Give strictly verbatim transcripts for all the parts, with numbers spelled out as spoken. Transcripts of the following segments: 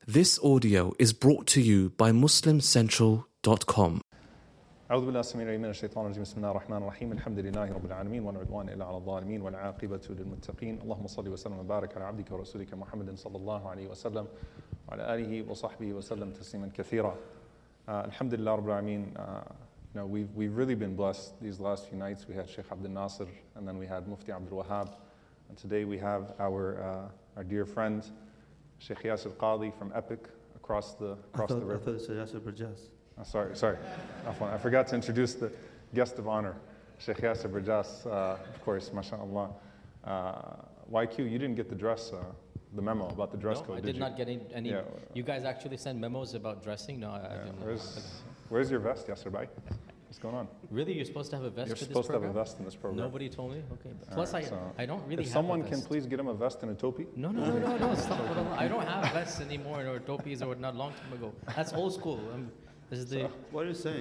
This audio is brought to you by muslim central dot com. أعوذ بالله السميع العليم من الشيطان الرجيم بسم الله الرحمن الرحيم الحمد لله رب العالمين ولا عدوان إلا على الظالمين والعاقبة للمتقين اللهم صل وسلم وبارك على عبدك ورسولك محمد صلى الله عليه وسلم وعلى آله وصحبه وسلم تسليما كثيرا. Alhamdulillah Rabbil Alameen. Uh, you know, we've, we've really been blessed these last few nights. We had Sheikh Abdul Nasir, and then we had Mufti Abdul Wahab, and today we have our uh, our dear friend Sheikh Yasir Qadhi from Epic across the across I thought, the river. I thought it said Yasir Burjas. Oh, sorry, sorry. I forgot to introduce the guest of honor, Sheikh Yasir Burjas, uh, of course, mashallah. Uh, Y Q, you didn't get the dress, uh, the memo about the dress no, code, I did, did you? not get any. any Yeah. You guys actually send memos about dressing? No, I, Yeah. I didn't. Where's, where's your vest, Yasir Bhai? What's going on? Really? You're supposed to have a vest You're for this supposed program? to have a vest in this program. Nobody told me? Okay. Plus, right, I, so I don't really If have someone a can vest. please get him a vest and a topi. No, no, no, no, no. Stop. I don't have vests anymore or topis or not long time ago. That's old school. I'm, this is the... So- What are you saying?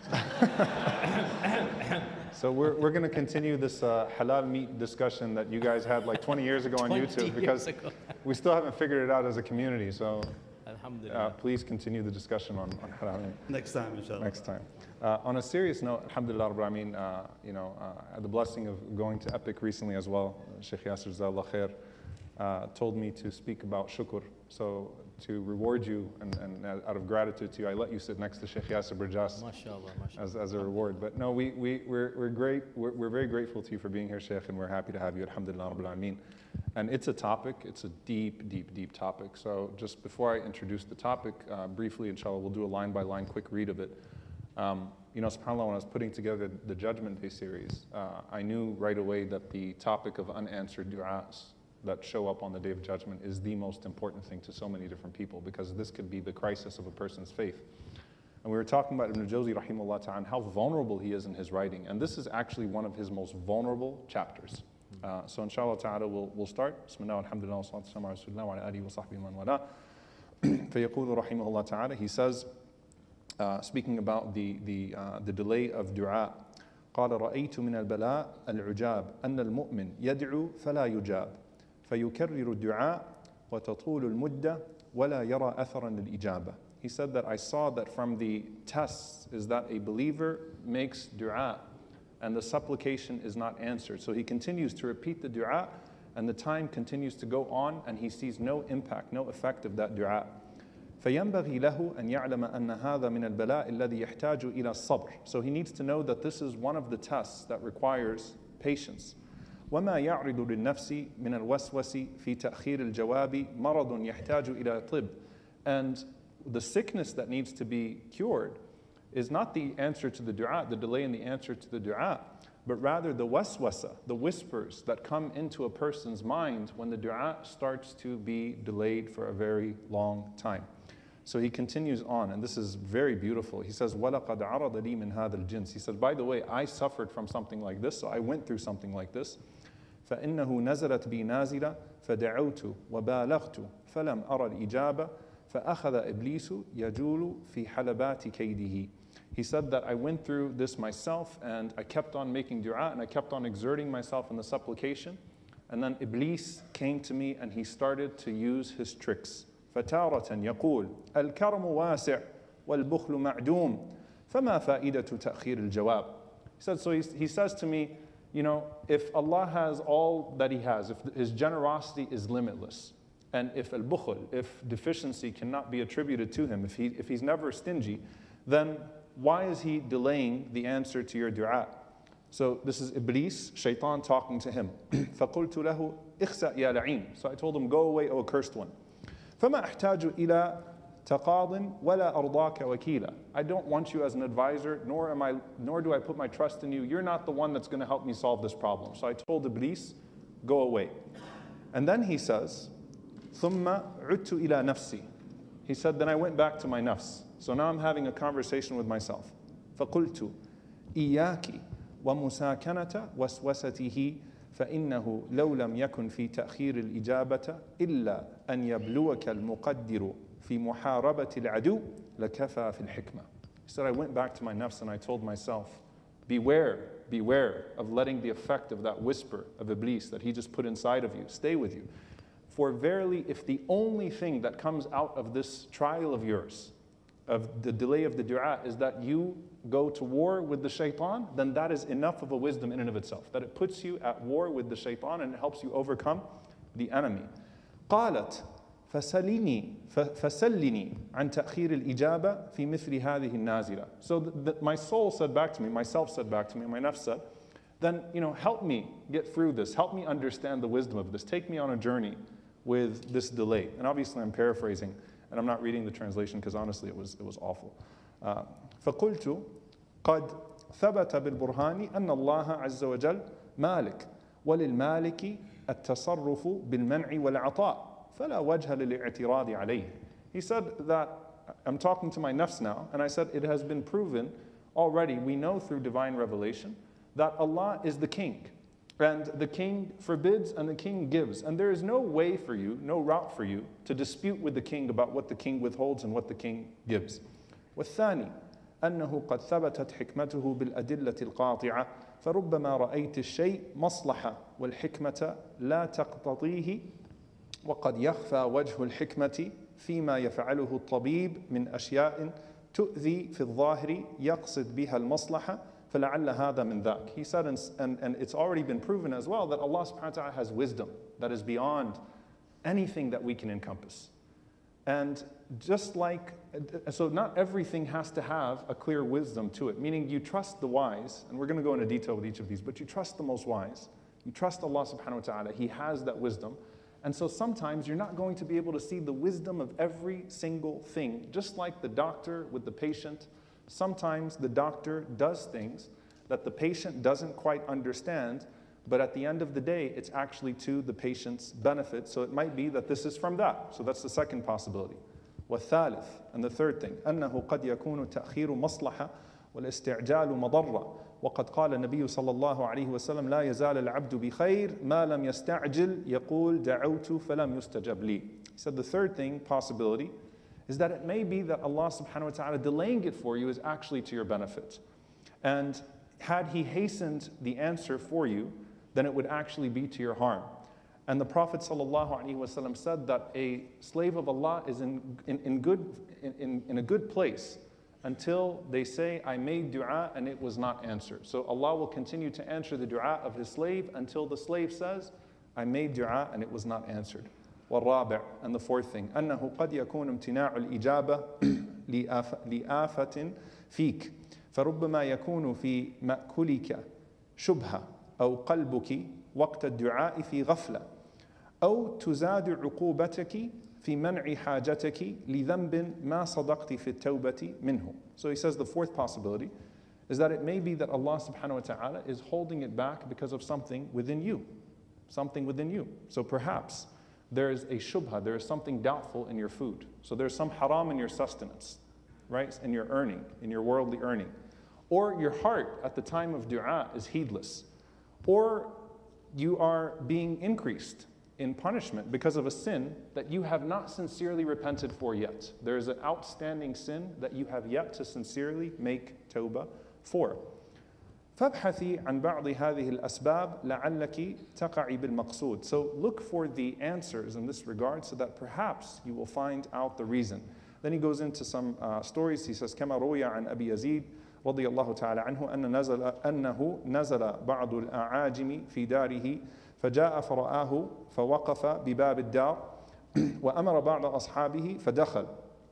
So we're, we're going to continue this uh, halal meat discussion that you guys had like twenty years ago on twenty YouTube years because ago. we still haven't figured it out as a community. So Alhamdulillah. uh, please continue the discussion on, on halal meat. Next time, inshallah. Next time. Uh, on a serious note, alhamdulillah, Rabbil Alameen, uh, you know, uh, I had the blessing of going to Epic recently as well. Uh, Sheikh Yasir Jazakallah Khair uh, told me to speak about shukr. So to reward you and, and out of gratitude to you, I let you sit next to Sheikh Yasir Burjas MashaAllah, mashallah. as, as a reward. But no, we, we, we're, we're great. We're, we're very grateful to you for being here, Sheikh, and we're happy to have you. Alhamdulillah, Rabbil Alameen. And it's a topic, it's a deep, deep, deep topic. So just before I introduce the topic, uh, briefly, inshallah, we'll do a line by line quick read of it. Um, you know, subhanAllah, when I was putting together the Judgment Day series, uh, I knew right away that the topic of unanswered du'as that show up on the Day of Judgment is the most important thing to so many different people, because this could be the crisis of a person's faith. And we were talking about Ibn Jawzi, rahimahullah ta'ala, and how vulnerable he is in his writing. And this is actually one of his most vulnerable chapters. Uh, so inshallah ta'ala, we'll, we'll start. Bismillah, alhamdulillah, wa salatu wa rasulullah, wa ala alihi wa sahbihi man wala. فيقول رحمه الله ta'ala, he says, uh, speaking about the, the, uh, the delay of dua, قال رأيت من البلاء العجاب أن المؤمن يدعو فلا يجاب فيكرر الدعاء وتطول المدة ولا يرى أثرا للإجابة. He said that I saw that from the tests is that a believer makes dua and the supplication is not answered. So he continues to repeat the dua and the time continues to go on and he sees no impact, no effect of that dua. فينبغي له أن يعلم أن هذا من البلاء الذي يحتاج إلى الصبر. So he needs to know that this is one of the tests that requires patience. وما يعرض للنفس من الوسوس في تأخير الجواب مرض يحتاج إلى طب. And the sickness that needs to be cured is not the answer to the dua, the delay in the answer to the dua, but rather the waswasa, the whispers that come into a person's mind when the dua starts to be delayed for a very long time. So he continues on, and this is very beautiful. He says, وَلَقَدْ عَرَضَ لِي مِنْ هَذَا الْجِنْسِ. He said, by the way, I suffered from something like this, so I went through something like this. فإنه نزلت بي نازلة فدعوت وبالغت فلم أرى الإجابة فأخذ إبليس يجول في حلبات كيده. He said that I went through this myself and I kept on making dua and I kept on exerting myself in the supplication, and then Iblis came to me and he started to use his tricks. فتارة يقول الكرم واسع والبخل معدوم فما فائدة تأخير الجواب. He said, so he, he says to me, you know, if Allah has all that He has, if His generosity is limitless, and if al-bukhl, if deficiency cannot be attributed to Him, if, he, if He's never stingy, then why is He delaying the answer to your dua? So this is Iblis, shaitan talking to him. فَقُلْتُ لَهُ اخْسَأْ يَا لَعِينَ. So I told him, go away, O accursed one. فَمَا أَحْتَاجُ إِلَى تَقَاضٍ وَلَا أَرْضَاكَ وَكِيلًا. I don't want you as an advisor, nor am I, nor do I put my trust in you. You're not the one that's going to help me solve this problem. So I told Iblis, go away. And then he says, ثُمَّ عُدْتُ إِلَى نَفْسِي. He said, then I went back to my nafs. So now I'm having a conversation with myself. فَقُلْتُ إِيَّاكِ وَمُسَاكَنَةَ وَسْوَسَتِهِ فإنه لو لم يكن في تأخير الإجابة إلا أن يبلوك المقدر في محاربة العدو لكفى في الحكمة. He said, I went back to my nafs and I told myself, beware, beware of letting the effect of that whisper of Iblis that he just put inside of you stay with you. For verily, if the only thing that comes out of this trial of yours, of the delay of the dua, is that you go to war with the shaitan, then that is enough of a wisdom in and of itself. That it puts you at war with the shaitan and it helps you overcome the enemy. قالت فسلني فسلني عن تأخير الإجابة في مثل هذه النازلة. So the, the, my soul said back to me, myself said back to me, my nafs said, then, you know, help me get through this. Help me understand the wisdom of this. Take me on a journey with this delay. And obviously I'm paraphrasing, and I'm not reading the translation because honestly it was, it was awful. Uh, فقلت قد ثبت بالبرهان أن الله عز وجل مالك وللمالك التصرف بالمنع والعطاء فلا وجه للاعتراض عليه. He said that, I'm talking to my nafs now, and I said it has been proven already, we know through divine revelation, that Allah is the king. And the king forbids and the king gives. And there is no way for you, no route for you, to dispute with the king about what the king withholds and what the king gives. والثاني أنه قد ثبتت حكمته بالأدلة القاطعة فربما رأيت الشيء مصلحة والحكمة لا تقتضيه وقد يخفى وجه الحكمة فيما يفعله الطبيب من أشياء تؤذي في الظاهر يقصد بها المصلحة فلعل هذا من ذاك. He said, and, and, and it's already been proven as well, that Allah subhanahu wa ta'ala has wisdom that is beyond anything that we can encompass. And just like, so not everything has to have a clear wisdom to it, meaning you trust the wise, and we're going to go into detail with each of these, but you trust the most wise. You trust Allah subhanahu wa ta'ala, He has that wisdom. And so sometimes you're not going to be able to see the wisdom of every single thing. Just like the doctor with the patient, sometimes the doctor does things that the patient doesn't quite understand, but at the end of the day, it's actually to the patient's benefit. So it might be that this is from that. So that's the second possibility. والثالث, and the third thing, أنه قد يكون تأخير مصلحة والاستعجال مضرة. وقد قال النبي صلى الله عليه وسلم لا يزال العبد بخير ما لم يستعجل يقول دعوت فلم يستجب لي. He said the third thing, possibility, is that it may be that Allah subhanahu wa ta'ala delaying it for you is actually to your benefit. And had He hastened the answer for you, then it would actually be to your harm. And the Prophet sallallahu alaihi wasallam said that a slave of Allah is in, in, in, good, in, in a good place until they say, I made dua and it was not answered. So Allah will continue to answer the dua of His slave until the slave says, I made dua and it was not answered. والرابع, and the fourth thing, أنه قد يكون امتناع الإجابة لآفة فيك فربما يكون في مأكلك شبهة أو قلبك وقت الدعاء في غفلة أو تزاد عقوبتك في منع حاجتك لذنب ما صدقت في التوبة منه. So he says the fourth possibility is that it may be that Allah subhanahu wa ta'ala is holding it back because of something within you. Something within you. So perhaps there is a shubha, there is something doubtful in your food. So there's some haram in your sustenance, right? In your earning, in your worldly earning. Or your heart at the time of dua is heedless. Or you are being increased in punishment because of a sin that you have not sincerely repented for yet. There is an outstanding sin that you have yet to sincerely make tawbah for. فابحثي عن بعض هذه الأسباب لعلك تقعي بالمقصود. So look for the answers in this regard so that perhaps you will find out the reason. Then he goes into some uh, stories. He says كما روي عن أبي يزيد رضي الله تعالى عنه أن نزل أنه نزل بعض الأعاجم في داره فجاء فرآه فوقف بباب الدار وأمر بعض أصحابه فدخل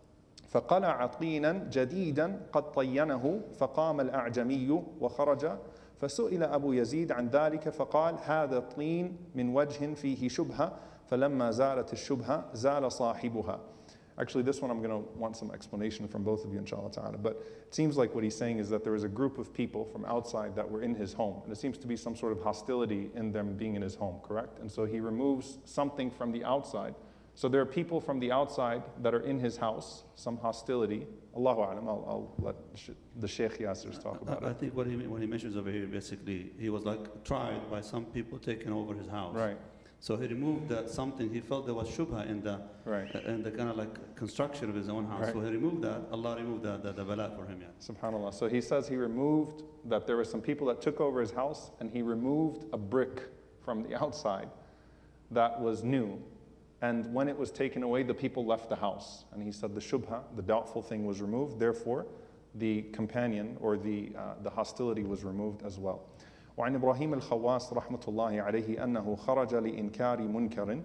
فقلع طينا جديدا قد طينه فقام الأعجمي وخرج فسئل أبو يزيد عن ذلك فقال هذا الطين من وجه فيه شبهة فلما زالت الشبهة زال صاحبها. Actually, this one I'm going to want some explanation from both of you, inshallah ta'ala. But it seems like what he's saying is that there was a group of people from outside that were in his home. And it seems to be some sort of hostility in them being in his home, correct? And so he removes something from the outside. So there are people from the outside that are in his house, some hostility. Allahu a'lam, I'll, I'll let the Shaykh Yasser talk about I, it. I think what he, what he mentions over here, basically, he was like tried by some people taking over his house. Right. So he removed that something, he felt there was shubha in the, right. uh, in the kind of like construction of his own house. Right. So he removed that, Allah removed that, the, the bala for him. Yeah. SubhanAllah. So he says he removed, that there were some people that took over his house and he removed a brick from the outside that was new. And when it was taken away, the people left the house. And he said the shubha, the doubtful thing, was removed. Therefore, the companion or the, uh, the hostility was removed as well. وعن إبراهيم الخواص رحمة الله عليه أنه خرج لإنكار منكر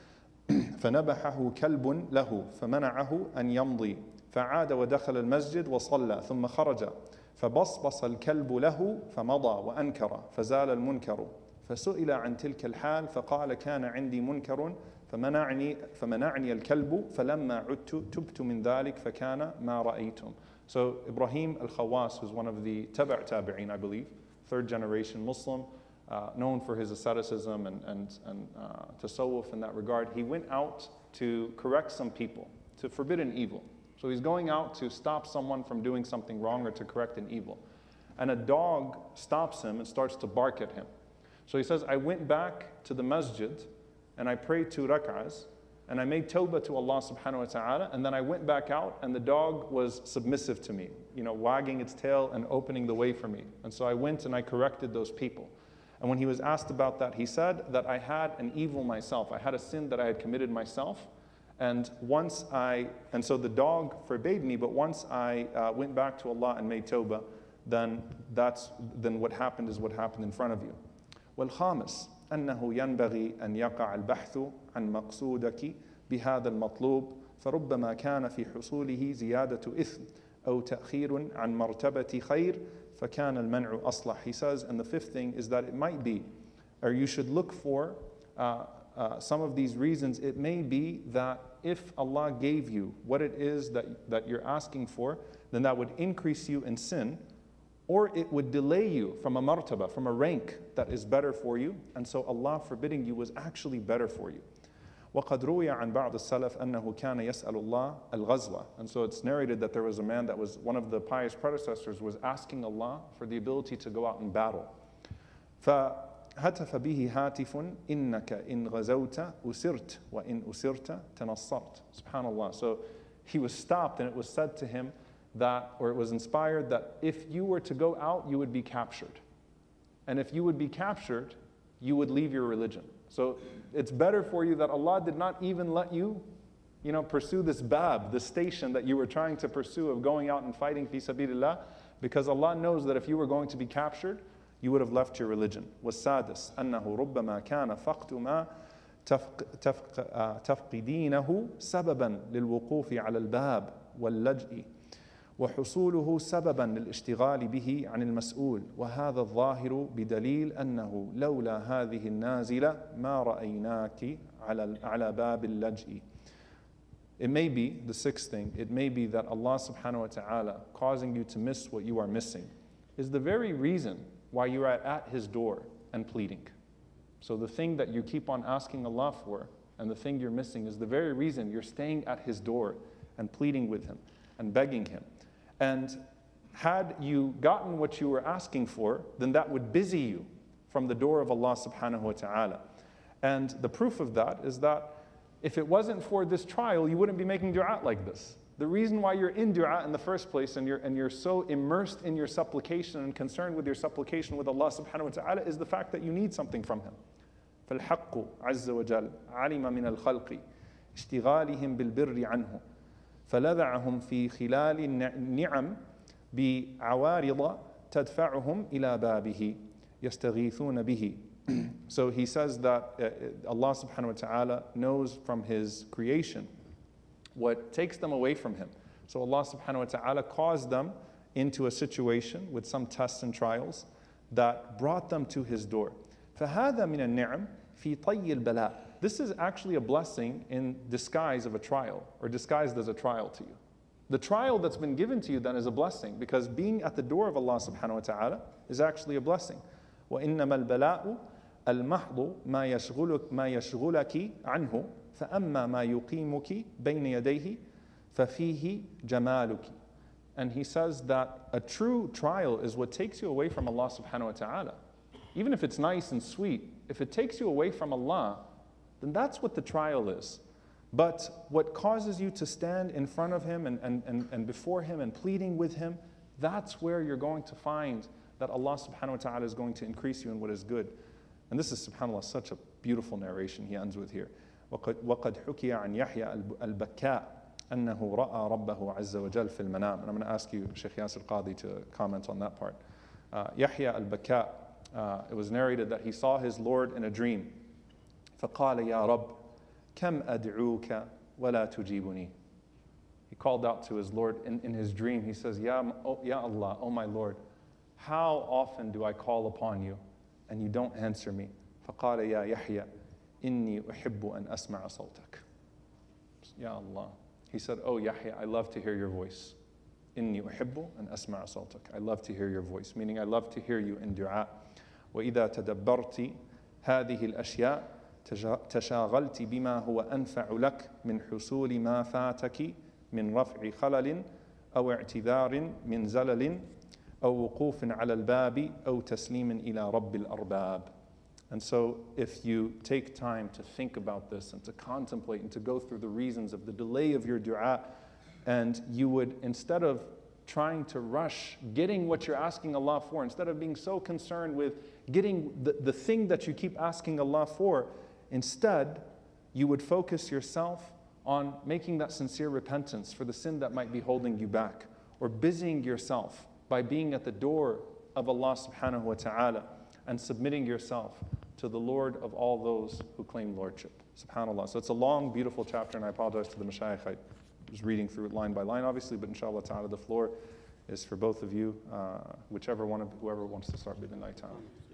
فنبحه كلب له فمنعه أن يمضي فعاد ودخل المسجد وصلى ثم خرج فبصبص الكلب له فمضى وأنكر فزال المنكر فسئل عن تلك الحال فقال كان عندي منكر فمنعني فمنعني الكلب فلما عدت تبت من ذلك فكان ما رأيتم. So Ibrahim al-Khawas was one of the Tabi' Tabi'in, I believe, third generation Muslim, uh, known for his asceticism and, and, and uh, tasawwuf in that regard. He went out to correct some people, to forbid an evil. So he's going out to stop someone from doing something wrong or to correct an evil. And a dog stops him and starts to bark at him. So he says, I went back to the masjid and I prayed two rak'ahs and I made tawbah to Allah subhanahu wa ta'ala, and then I went back out and the dog was submissive to me, you know, wagging its tail and opening the way for me. And so I went and I corrected those people. And when he was asked about that, he said that I had an evil myself. I had a sin that I had committed myself. And once I, and so the dog forbade me, but once I uh, went back to Allah and made tawbah, then that's, then what happened is what happened in front of you. والخامس أنه ينبغي أن يقع البحث عن مقصودك بهذا المطلوب فربما كان في حصوله زيادة إثم أو تأخير عن مرتبة خير فكان المنع أصلح. He says, and the fifth thing is that it might be, or you should look for uh, uh, some of these reasons. It may be that if Allah gave you what it is that, that you're asking for, then that would increase you in sin, or it would delay you from a martaba, from a rank that is better for you, and so Allah forbidding you was actually better for you. وقد روي عن بعض السلف أنه كان يسأل الله الغزوة. And so it's narrated that there was a man that was, one of the pious predecessors was asking Allah for the ability to go out in battle. فهتف به هاتف إنك إن غزوت أسرت وإن أسرت تنصرت. SubhanAllah. So he was stopped and it was said to him that, or it was inspired that if you were to go out, you would be captured. And if you would be captured, you would leave your religion. So it's better for you that Allah did not even let you, you know, pursue this bab, this station that you were trying to pursue of going out and fighting fi sabilillah, because Allah knows that if you were going to be captured, you would have left your religion. والسادس أنه ربما كان فقد ما تفقدينه سببا للوقوف على الباب واللجئ وحصوله سببا للاشتغال به عن المسؤول وهذا الظاهر بدليل أنه لولا هذه النازلة ما رأيناك على على باب اللجئ. It may be, the sixth thing, it may be that Allah subhanahu wa ta'ala causing you to miss what you are missing is the very reason why you are at His door and pleading. So the thing that you keep on asking Allah for and the thing you're missing is the very reason you're staying at His door and pleading with Him and begging Him. And had you gotten what you were asking for, then that would busy you from the door of Allah subhanahu wa ta'ala. And the proof of that is that if it wasn't for this trial, you wouldn't be making dua like this. The reason why you're in dua in the first place and you're, and you're so immersed in your supplication and concerned with your supplication with Allah subhanahu wa ta'ala is the fact that you need something from Him. فَالْحَقُّ عَزَّ وَجَلَّ عَلِمَ مِنَ الْخَلْقِ اشْتِغَالِهِمْ بِالْبِرِّ عَنْهُ فلذعهم في خلال النعم بعوارض تدفعهم إلى بابه يستغيثون به. So he says that uh, Allah subhanahu wa ta'ala knows from His creation what takes them away from Him. So Allah subhanahu wa ta'ala caused them into a situation with some tests and trials that brought them to His door. فهذا من النعم في طي البلاء. This is actually a blessing in disguise of a trial, or disguised as a trial to you. The trial that's been given to you then is a blessing, because being at the door of Allah subhanahu wa ta'ala is actually a blessing. وَإِنَّمَا الْبَلَاءُ الْمَحْضُ مَا يَشْغُلُكَ مَا يَشْغُلَكِ عَنْهُ فَأَمَّا مَا يُقِيمُكِ بَيْنَ يَدَيْهِ فَفِيهِ جَمَالُكِ. And he says that a true trial is what takes you away from Allah subhanahu wa ta'ala. Even if it's nice and sweet, if it takes you away from Allah, then that's what the trial is. But what causes you to stand in front of Him and, and, and, and before Him and pleading with Him, that's where you're going to find that Allah subhanahu wa ta'ala is going to increase you in what is good. And this is, subhanAllah, such a beautiful narration he ends with here. وقد, وقد حكي عن يحيى البكاء أنه رأى ربه عز وجل في المنام. And I'm going to ask you, Sheikh Yasir Qadhi, to comment on that part. Uh, Yahya al-Baka, uh, it was narrated that he saw his Lord in a dream. فقال يا رب كم أدعوك ولا تجيبني. He called out to his Lord in, in his dream. He says, Ya, oh, Ya Allah, oh my Lord, how often do I call upon you and you don't answer me? فقال يا يحيى إني أحب أن أسمع صوتك. Ya Allah. He said, oh Yahya, I love to hear your voice. إني أحب أن أسمع صوتك. I love to hear your voice, meaning I love to hear you in dua. وإذا تدبرت هذه الأشياء تشاغلت بما هو أنفع لك من حصول ما فاتك من رفع خلل أو اعتذار من زلل أو وقوف على الباب أو تسليم إلى رب الأرباب. And so if you take time to think about this and to contemplate and to go through the reasons of the delay of your dua, and you would, instead of trying to rush getting what you're asking Allah for, instead of being so concerned with getting the, the thing that you keep asking Allah for, instead you would focus yourself on making that sincere repentance for the sin that might be holding you back, or busying yourself by being at the door of Allah subhanahu wa ta'ala and submitting yourself to the Lord of all those who claim lordship. SubhanAllah. So it's a long, beautiful chapter, and I apologize to the mashayikh. I was reading through it line by line, obviously, but inshallah ta'ala, the floor is for both of you, uh, whichever one of whoever wants to start bidin ta'ala.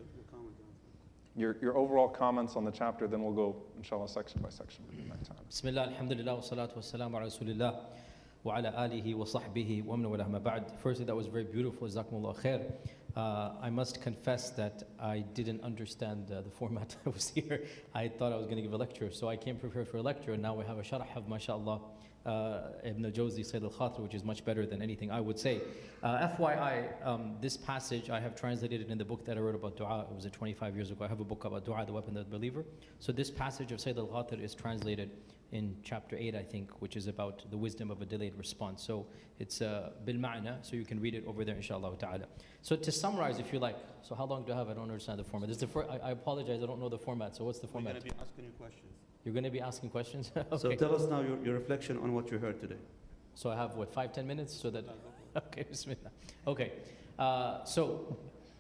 Your, your overall comments on the chapter, then we'll go, inshallah, section by section. Bismillah, alhamdulillah, wa salatu wa salam ala rasulillah, wa ala alihi wa sahbihi wa man wala ma ba'd. Firstly, that was very beautiful, jazakumullah khair. Uh, I must confess that I didn't understand uh, the format I was here. I thought I was going to give a lecture, so I came prepared for a lecture, and now we have a sharh of, mashallah, uh, Ibn al-Jawzi, Sayyid al-Khatir, which is much better than anything I would say. Uh, F Y I, um, this passage I have translated it in the book that I wrote about dua. It was uh, twenty-five years ago. I have a book about dua, the weapon of the believer. So this passage of Sayyid al-Khatir is translated in chapter eight, I think, which is about the wisdom of a delayed response. So it's uh, bil ma'na, so you can read it over there, inshallah ta'ala. So to summarize, if you like, so how long do I have? I don't understand the format. This is the fir- I, I apologize, I don't know the format. So what's the format? We're going to be asking you questions. You're going to be asking questions? Okay. So tell us now your, your reflection on what you heard today. So I have, what, five, ten minutes? So that, okay, bismillah. Okay, uh, so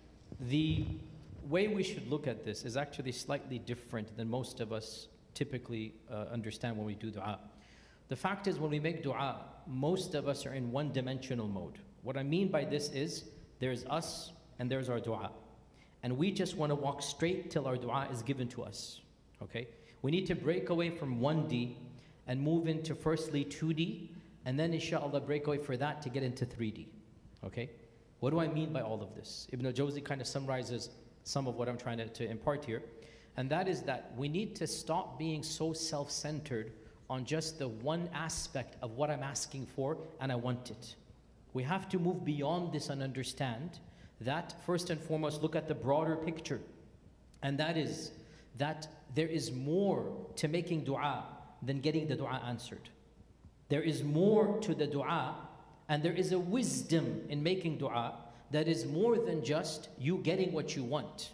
the way we should look at this is actually slightly different than most of us typically uh, understand when we do dua. The fact is, when we make dua, most of us are in one-dimensional mode. What I mean by this is, there's us and there's our dua. And we just want to walk straight till our dua is given to us, okay? We need to break away from one D and move into firstly two D, and then inshallah break away for that to get into three D, okay? What do I mean by all of this? Ibn al-Jawzi kind of summarizes some of what I'm trying to, to impart here. And that is that we need to stop being so self-centered on just the one aspect of what I'm asking for and I want it. We have to move beyond this and understand that, first and foremost, look at the broader picture. And that is that there is more to making dua than getting the dua answered. There is more to the dua, and there is a wisdom in making dua that is more than just you getting what you want.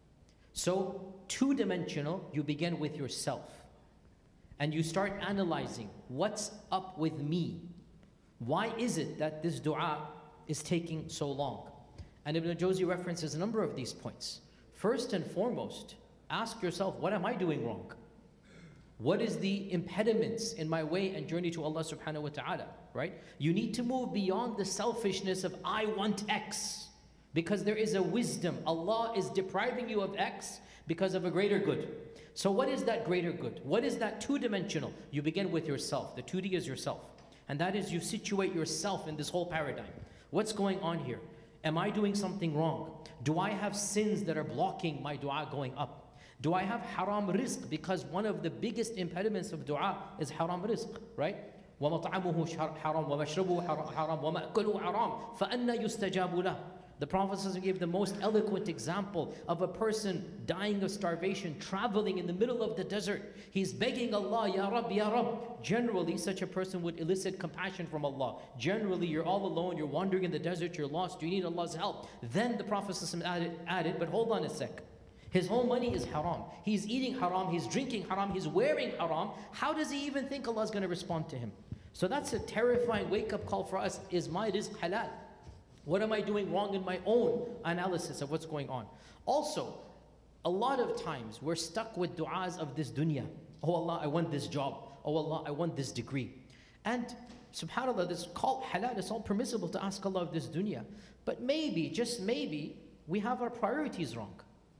So, two-dimensional, you begin with yourself. And you start analyzing, what's up with me? Why is it that this dua is taking so long? And Ibn al-Jawzi references a number of these points. First and foremost, ask yourself, what am I doing wrong? What is the impediments in my way and journey to Allah subhanahu wa ta'ala, right? You need to move beyond the selfishness of I want X, because there is a wisdom. Allah is depriving you of X because of a greater good. So what is that greater good? What is that two-dimensional? You begin with yourself. The two D is yourself. And that is, you situate yourself in this whole paradigm. What's going on here? Am I doing something wrong? Do I have sins that are blocking my dua going up? Do I have haram rizq? Because one of the biggest impediments of dua is haram rizq, right? وَمَطْعَمُهُ حَرَامٌ وَمَشْرَبُهُ حَرَامٌ وَمَأْكُلُهُ حَرَامٌ فَأَنَّى يُسْتَجَابُ لَهُ. The Prophet gave the most eloquent example of a person dying of starvation, traveling in the middle of the desert. He's begging Allah, Ya Rab, Ya Rab. Generally, such a person would elicit compassion from Allah. Generally, you're all alone, you're wandering in the desert, you're lost, you need Allah's help. Then the Prophet added, added, but hold on a sec. His whole money is haram. He's eating haram, he's drinking haram, he's wearing haram. How does he even think Allah is going to respond to him? So that's a terrifying wake-up call for us. Is my rizq halal? What am I doing wrong in my own analysis of what's going on? Also, a lot of times we're stuck with du'as of this dunya. Oh Allah, I want this job. Oh Allah, I want this degree. And subhanAllah, this called halal, it's all permissible to ask Allah of this dunya. But maybe, just maybe, we have our priorities wrong.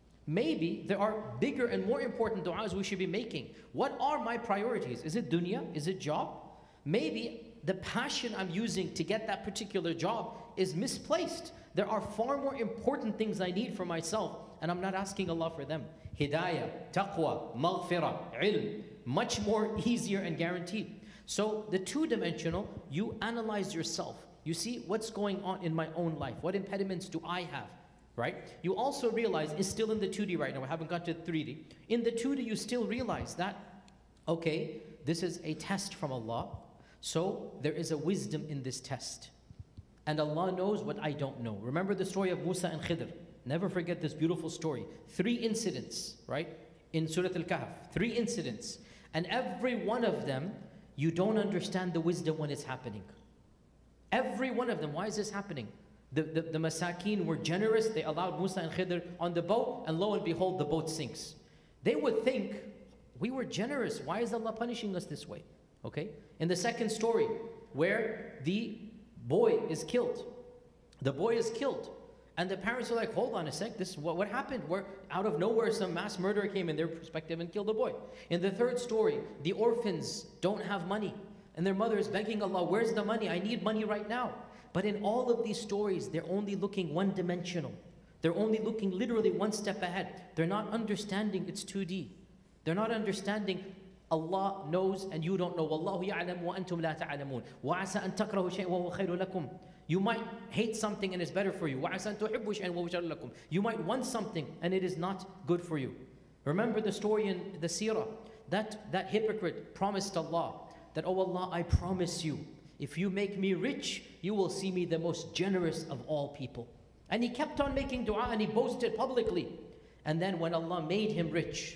Maybe there are bigger and more important du'as we should be making. What are my priorities? Is it dunya? Is it job? Maybe the passion I'm using to get that particular job is misplaced. There are far more important things I need for myself, and I'm not asking Allah for them. Hidayah, taqwa, maghfirah, ilm, much more easier and guaranteed. So the two-dimensional, you analyze yourself. You see what's going on in my own life. What impediments do I have? Right? You also realize, it's still in the two D right now, we haven't got to the three D. In the two D, you still realize that, okay, this is a test from Allah, so there is a wisdom in this test. And Allah knows what I don't know. Remember the story of Musa and Khidr. Never forget this beautiful story. Three incidents, right? In Surah Al-Kahf. Three incidents. And every one of them, you don't understand the wisdom when it's happening. Every one of them. Why is this happening? The, the, the Masakin were generous. They allowed Musa and Khidr on the boat, and lo and behold, the boat sinks. They would think, we were generous. Why is Allah punishing us this way? Okay? In the second story, where the boy is killed. The boy is killed. And the parents are like, hold on a sec, this is what, what happened? Where out of nowhere some mass murderer came in their perspective and killed the boy. In the third story, the orphans don't have money. And their mother is begging Allah, where's the money? I need money right now. But in all of these stories, they're only looking one-dimensional. They're only looking literally one step ahead. They're not understanding it's two D. They're not understanding Allah knows and you don't know. Wallahu ya'lamu wa antum la ta'lamun. Wa asa an takrahu shay'an wa huwa khayrun lakum. You might hate something and it's better for you. Wa asa an tuhibbu shay'an wa huwa sharrun lakum. You might want something and it is not good for you. Remember the story in the seerah. That, that hypocrite promised Allah that, oh Allah, I promise you, if you make me rich, you will see me the most generous of all people. And he kept on making dua and he boasted publicly. And then when Allah made him rich,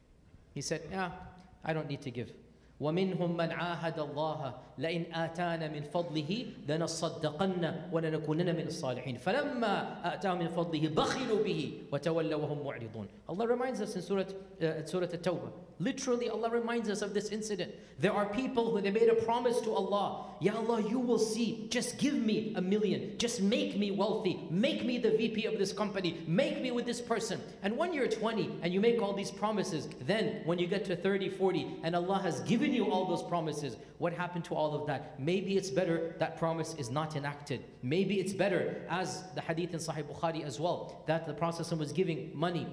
he said, yeah, I don't need to give. وَمِنْهُمْ مَنْ عَاهَدَ اللَّهَ لَإِنْ آتَانَ مِنْ فَضْلِهِ لَنَصَّدَّقَنَّ وَلَنَكُونَنَّ مِنَ الصَّالِحِينَ فَلَمَّا آتَاهُم مِنْ فَضْلِهِ بَخِلُوا بِهِ وَتَوَلَّوْا وَهُمْ مُعْرِضُونَ. Allah reminds us in Surah, uh, Surah At-Tawbah. Literally, Allah reminds us of this incident. There are people who they made a promise to Allah. Ya Allah, you will see. Just give me a million. Just make me wealthy. Make me the V P of this company. Make me with this person. And when you're twenty and you make all these promises, then when you get to thirty, forty, and Allah has given you all those promises, what happened to all of that? Maybe it's better that promise is not enacted. Maybe it's better, as the hadith in Sahih Bukhari as well, that the Prophet was giving money.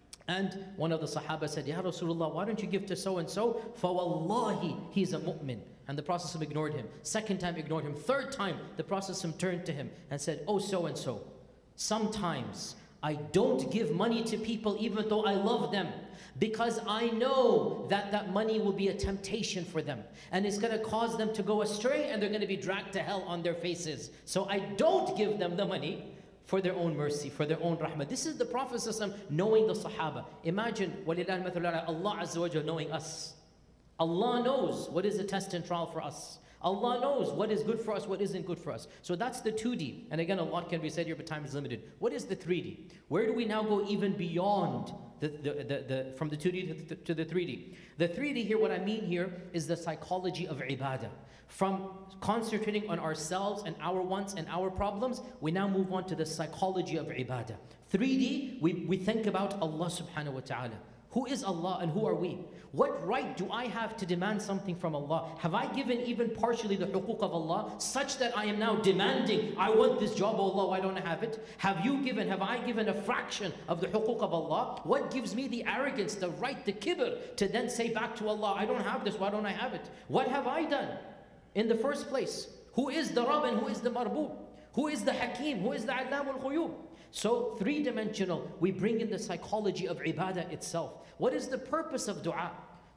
And one of the Sahaba said, Ya Rasulullah, why don't you give to so-and-so? فَوَاللَّهِ he's a mu'min. And the Prophet ignored him. Second time ignored him. Third time the Prophet turned to him and said, oh so-and-so, sometimes I don't give money to people even though I love them, because I know that that money will be a temptation for them. And it's going to cause them to go astray and they're going to be dragged to hell on their faces. So I don't give them the money for their own mercy, for their own rahmah. This is the Prophet knowing the Sahaba. Imagine, وَلِلَّهِ الْمَثَلُ الْأَعْلَى, Allah Azza wa Jalla knowing us. Allah knows what is a test and trial for us. Allah knows what is good for us, what isn't good for us. So that's the two D. And again, a lot can be said here, but time is limited. What is the three D? Where do we now go even beyond the, the, the, the, from the two D to the, to the three D? The three D here, what I mean here, is the psychology of ibadah. From concentrating on ourselves and our wants and our problems, we now move on to the psychology of ibadah. three D, we, we think about Allah subhanahu wa ta'ala. Who is Allah and who are we? What right do I have to demand something from Allah? Have I given even partially the huquq of Allah such that I am now demanding, I want this job, oh Allah, why don't I have it? Have you given, have I given a fraction of the huquq of Allah? What gives me the arrogance, the right, the kibr to then say back to Allah, I don't have this, why don't I have it? What have I done in the first place? Who is the Rabb and who is the Marbub? Who is the Hakim? Who is the Allam al-Khuyub? So three-dimensional, we bring in the psychology of ibadah itself. What is the purpose of dua?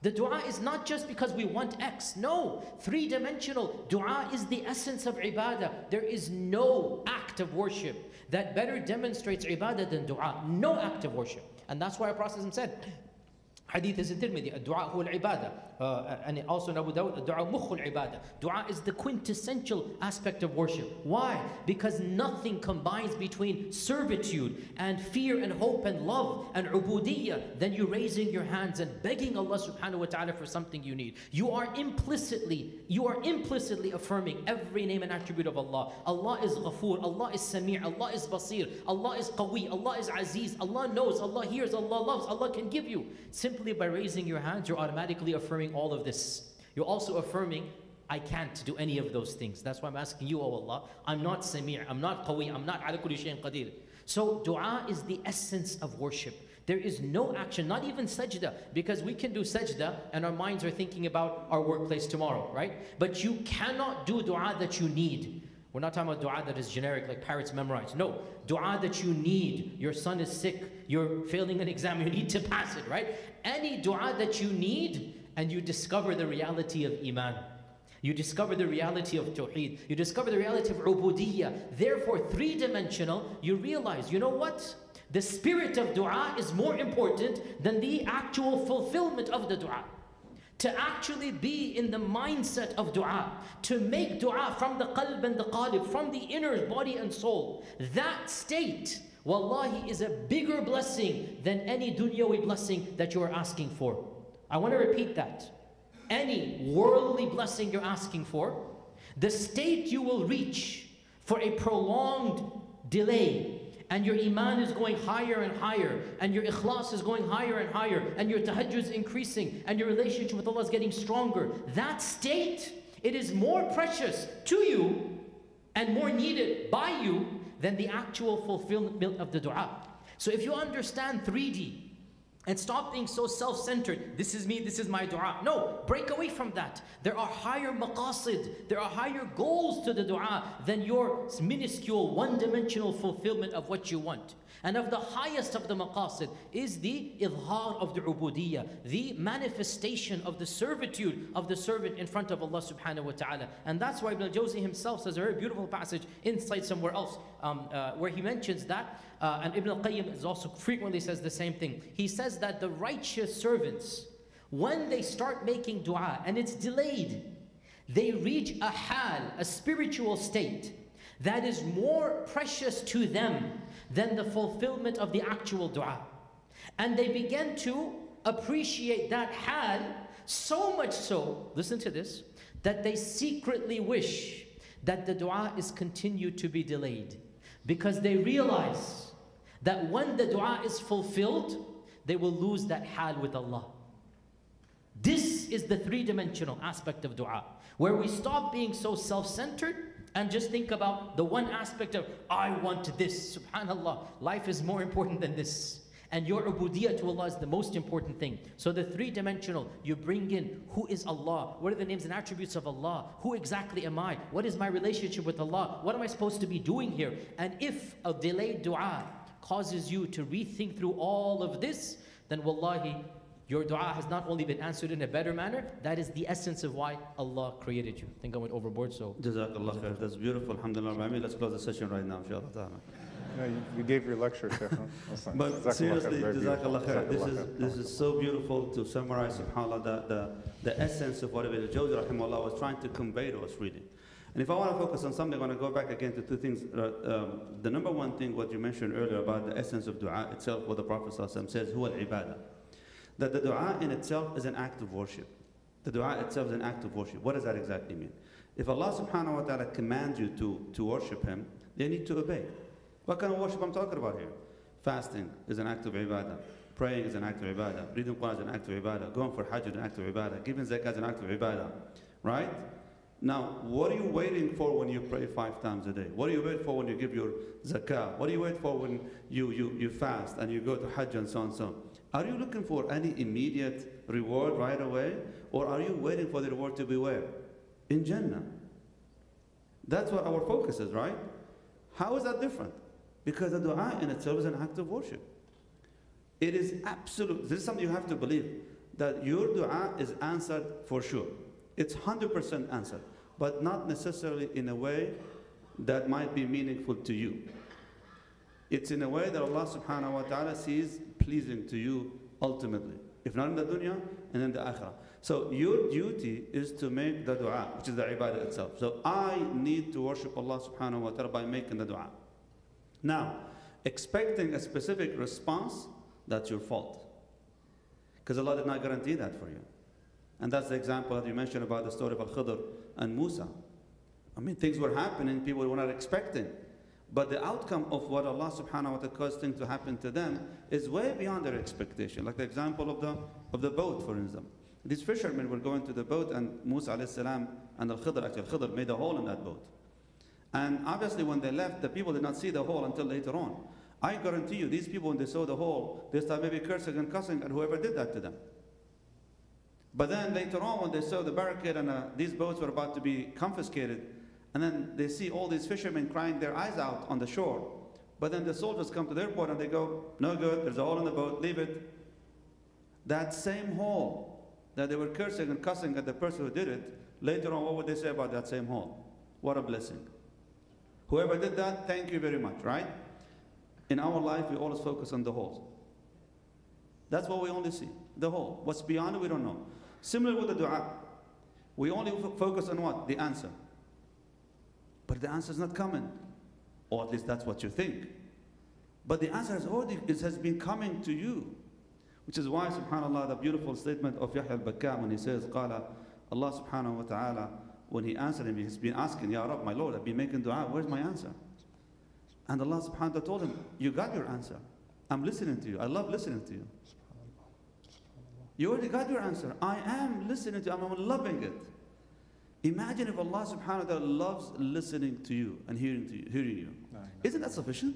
The dua is not just because we want X. No, three-dimensional. Dua is the essence of ibadah. There is no act of worship that better demonstrates ibadah than dua. No act of worship. And that's why our Prophet said, Hadith is in Tirmidhi, dua huwa al-ibadah. Uh, and also in Abu Dawud, dua mukh al-ibadah. Dua is the quintessential aspect of worship. Why? Because nothing combines between servitude and fear and hope and love and ubudiyyah than you raising your hands and begging Allah subhanahu wa ta'ala for something you need. You are implicitly, you are implicitly affirming every name and attribute of Allah. Allah is Ghafoor, Allah is Sami', Allah is Basir, Allah is Qawi, Allah is Aziz, Allah knows, Allah hears, Allah loves, Allah can give you. Simply by raising your hands, you're automatically affirming all of this. You're also affirming, I can't do any of those things. That's why I'm asking you, oh Allah, I'm not Sami', I'm not Qawi, I'm not ala kulli shay'in qadir. So dua is the essence of worship. There is no action, not even sajda, because we can do sajda and our minds are thinking about our workplace tomorrow, right? But you cannot do dua that you need. We're not talking about dua that is generic, like parrots memorize. No, dua that you need. Your son is sick, you're failing an exam, you need to pass it, right? Any dua that you need, and you discover the reality of iman. You discover the reality of tawheed. You discover the reality of ubudiyyah. Therefore, three-dimensional, you realize, you know what? The spirit of dua is more important than the actual fulfillment of the dua. To actually be in the mindset of dua, to make dua from the qalb and the qalib, from the inner body and soul, that state, wallahi, is a bigger blessing than any dunyawi blessing that you are asking for. I want to repeat that. Any worldly blessing you're asking for, the state you will reach for a prolonged delay, and your iman is going higher and higher, and your ikhlas is going higher and higher, and your tahajjud is increasing, and your relationship with Allah is getting stronger. That state, it is more precious to you and more needed by you than the actual fulfillment of the dua. So if you understand three D, and stop being so self-centered. This is me, this is my dua. No, break away from that. There are higher maqasid, there are higher goals to the dua than your minuscule one-dimensional fulfillment of what you want. And of the highest of the maqasid is the idhar of the ubudiyyah, the manifestation of the servitude of the servant in front of Allah subhanahu wa ta'ala. And that's why Ibn al-Jawzi himself says a very beautiful passage inside somewhere else um, uh, where he mentions that. Uh, and Ibn al-Qayyim is also frequently says the same thing. He says that the righteous servants, when they start making dua and it's delayed, they reach a hal, a spiritual state that is more precious to them than the fulfillment of the actual dua. And they begin to appreciate that hal so much so, listen to this, that they secretly wish that the dua is continued to be delayed, because they realize that when the dua is fulfilled, they will lose that hal with Allah. This is the three-dimensional aspect of dua, where we stop being so self-centered and just think about the one aspect of, I want this. Subhanallah, life is more important than this. And your ubudiyyah to Allah is the most important thing. So the three-dimensional, you bring in, who is Allah? What are the names and attributes of Allah? Who exactly am I? What is my relationship with Allah? What am I supposed to be doing here? And if a delayed dua causes you to rethink through all of this, then wallahi, your dua has not only been answered in a better manner, that is the essence of why Allah created you. I think I went overboard, so. Jazakallah khair. That's beautiful. Alhamdulillah. Let's close the session right now, inshallah ta'ala. No, you, you gave your lecture, Sheikh. Awesome. But Jazakallah seriously, khair, very Jazakallah beautiful. khair. This Jazakallah is, khair. this is so beautiful to summarize, subhanAllah, the, the, the essence of what Ibn al-Jawzi rahimahullah was trying to convey to us, really. And if I want to focus on something, I want to go back again to two things. Uh, um, the number one thing, what you mentioned earlier about the essence of dua itself, what the Prophet ﷺ says, huwa al-ibadah. That the dua in itself is an act of worship. The dua itself is an act of worship. What does that exactly mean? If Allah subhanahu wa ta'ala commands you to, to worship Him, they need to obey. What kind of worship I'm talking about here? Fasting is an act of ibadah. Praying is an act of ibadah. Reading Quran is an act of ibadah. Going for hajj is an act of ibadah. Giving zakah is an act of ibadah. Right? Now, what are you waiting for when you pray five times a day? What do you wait for when you give your zakah? What do you wait for when you, you, you fast and you go to hajj and so on and so on? Are you looking for any immediate reward right away? Or are you waiting for the reward to be where? In Jannah. That's what our focus is, right? How is that different? Because the dua in itself is an act of worship. It is absolute. This is something you have to believe. that your dua is answered for sure. It's one hundred percent answered, but not necessarily in a way that might be meaningful to you. It's in a way that Allah subhanahu wa ta'ala sees pleasing to you ultimately. If not in the dunya, and in the akhirah. So your duty is to make the dua, which is the ibadah itself. So I need to worship Allah subhanahu wa ta'ala by making the dua. Now, expecting a specific response, that's your fault. Because Allah did not guarantee that for you. And that's the example that you mentioned about the story of Al-Khidr and Musa. I mean, things were happening people were not expecting. But the outcome of what Allah subhanahu wa ta'ala caused things to happen to them is way beyond their expectation. Like the example of the, of the boat, for instance. These fishermen were going to the boat, and Musa alayhi salam and Al-Khidr, actually Al-Khidr made a hole in that boat. And obviously when they left, the people did not see the hole until later on. I guarantee you, these people, when they saw the hole, they started maybe cursing and cussing at whoever did that to them. But then later on, when they saw the barricade and uh, these boats were about to be confiscated, and then they see all these fishermen crying their eyes out on the shore. But then the soldiers come to their boat and they go, no good, there's a hole in the boat, leave it. That same hole that they were cursing and cussing at the person who did it, later on, what would they say about that same hole? What a blessing. Whoever did that, thank you very much, right? In our life, we always focus on the holes. That's what we only see, the hole. What's beyond it, we don't know. Similar with the dua. We only f- focus on what? The answer. But the answer is not coming. Or at least that's what you think. But the answer has already, it has been coming to you. Which is why, subhanAllah, the beautiful statement of Yahya al-Bakka when he says, Qala, Allah subhanahu wa ta'ala, when he answered him, he's been asking, Ya Rab, my Lord, I've been making dua, where's my answer? And Allah subhanahu wa ta'ala told him, you got your answer. I'm listening to you. I love listening to you. You already got your answer. I am listening to you. I'm loving it. Imagine if Allah subhanahu wa ta'ala loves listening to you and hearing to you, hearing you. Isn't that sufficient?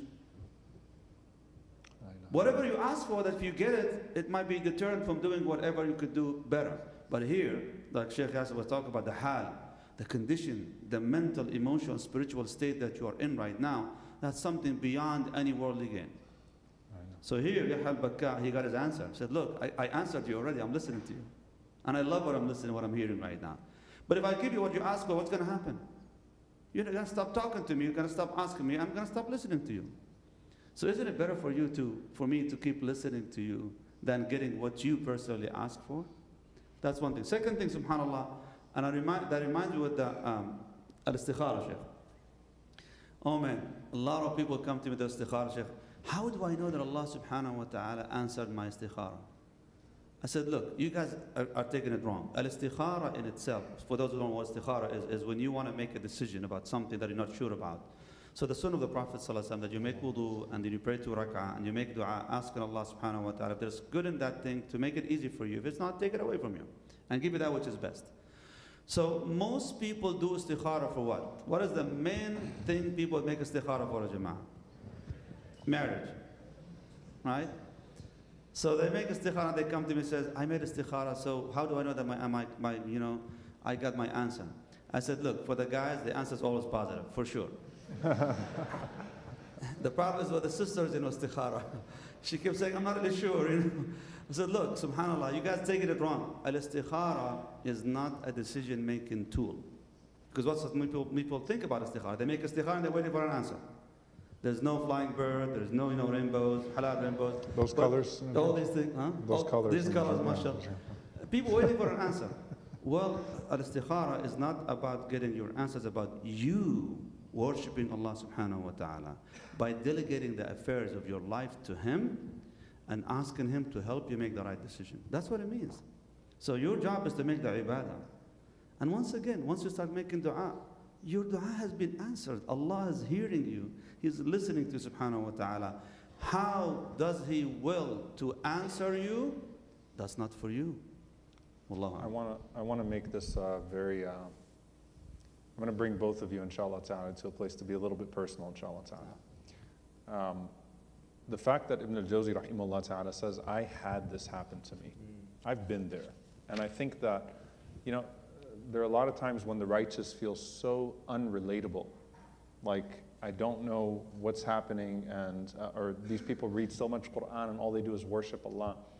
Whatever you ask for, that if you get it, it might be deterrent from doing whatever you could do better. But here, like Sheikh Yasser was talking about, the hal, the condition, the mental, emotional, spiritual state that you are in right now, that's something beyond any worldly gain. So here, Yahya al-Bakka, he got his answer. He said, look, I, I answered you already, I'm listening to you. And I love what I'm listening, what I'm hearing right now. But if I give you what you ask for, what's going to happen? You're going to stop talking to me, you're going to stop asking me, I'm going to stop listening to you. So isn't it better for you to, for me to keep listening to you than getting what you personally ask for? That's one thing. Second thing, subhanAllah, and I remind, that reminds me with the um, al-istikhara, Shaykh. Oh man, a lot of people come to me with the istikhara, Shaykh. How do I know that Allah subhanahu wa ta'ala answered my istikhara? I said, look, you guys are, are taking it wrong. Al-istikhara in itself, for those who don't know what istikhara is, is when you want to make a decision about something that you're not sure about. So the sunnah of the Prophet ﷺ, that you make wudu and then you pray two rak'ah and you make dua, asking Allah subhanahu wa ta'ala if there's good in that thing to make it easy for you. If it's not, take it away from you and give you that which is best. So most people do istikhara for what? What is the main thing people make istikhara for, jama'ah? Marriage, right? So they make istikhara, they come to me and says, I made istikhara, so how do I know that my, my, my, you know, I got my answer? I said, look, for the guys, the answer is always positive, for sure. The problem is with the sisters in istikhara. She kept saying, I'm not really sure. You know? I said, look, subhanAllah, you guys taking it wrong. Al-istikhara is not a decision-making tool. Because what people, people think about istikhara? They make istikhara and they're waiting for an answer. There's no flying bird, there's no, you know, rainbows, halal rainbows. Those but colors? All these things, huh? Those all, colors. These colors, mashallah. People waiting for an answer. Well, al-istikhara is not about getting your answers, about you worshipping Allah subhanahu wa ta'ala by delegating the affairs of your life to Him and asking Him to help you make the right decision. That's what it means. So your job is to make the ibadah. And once again, once you start making dua, your dua has been answered. Allah is hearing you. He's listening to you, subhanahu wa ta'ala. How does He will to answer you? That's not for you. Wallahu I want to I want to make this uh, very, uh, I'm going to bring both of you, inshallah ta'ala, to a place to be a little bit personal, inshallah ta'ala. Um, the fact that Ibn al-Jawzi, rahimahullah ta'ala, says, I had this happen to me. Mm. I've been there. And I think that, you know, there are a lot of times when the righteous feel so unrelatable. Like, I don't know what's happening, and uh, or these people read so much Quran and all they do is worship Allah.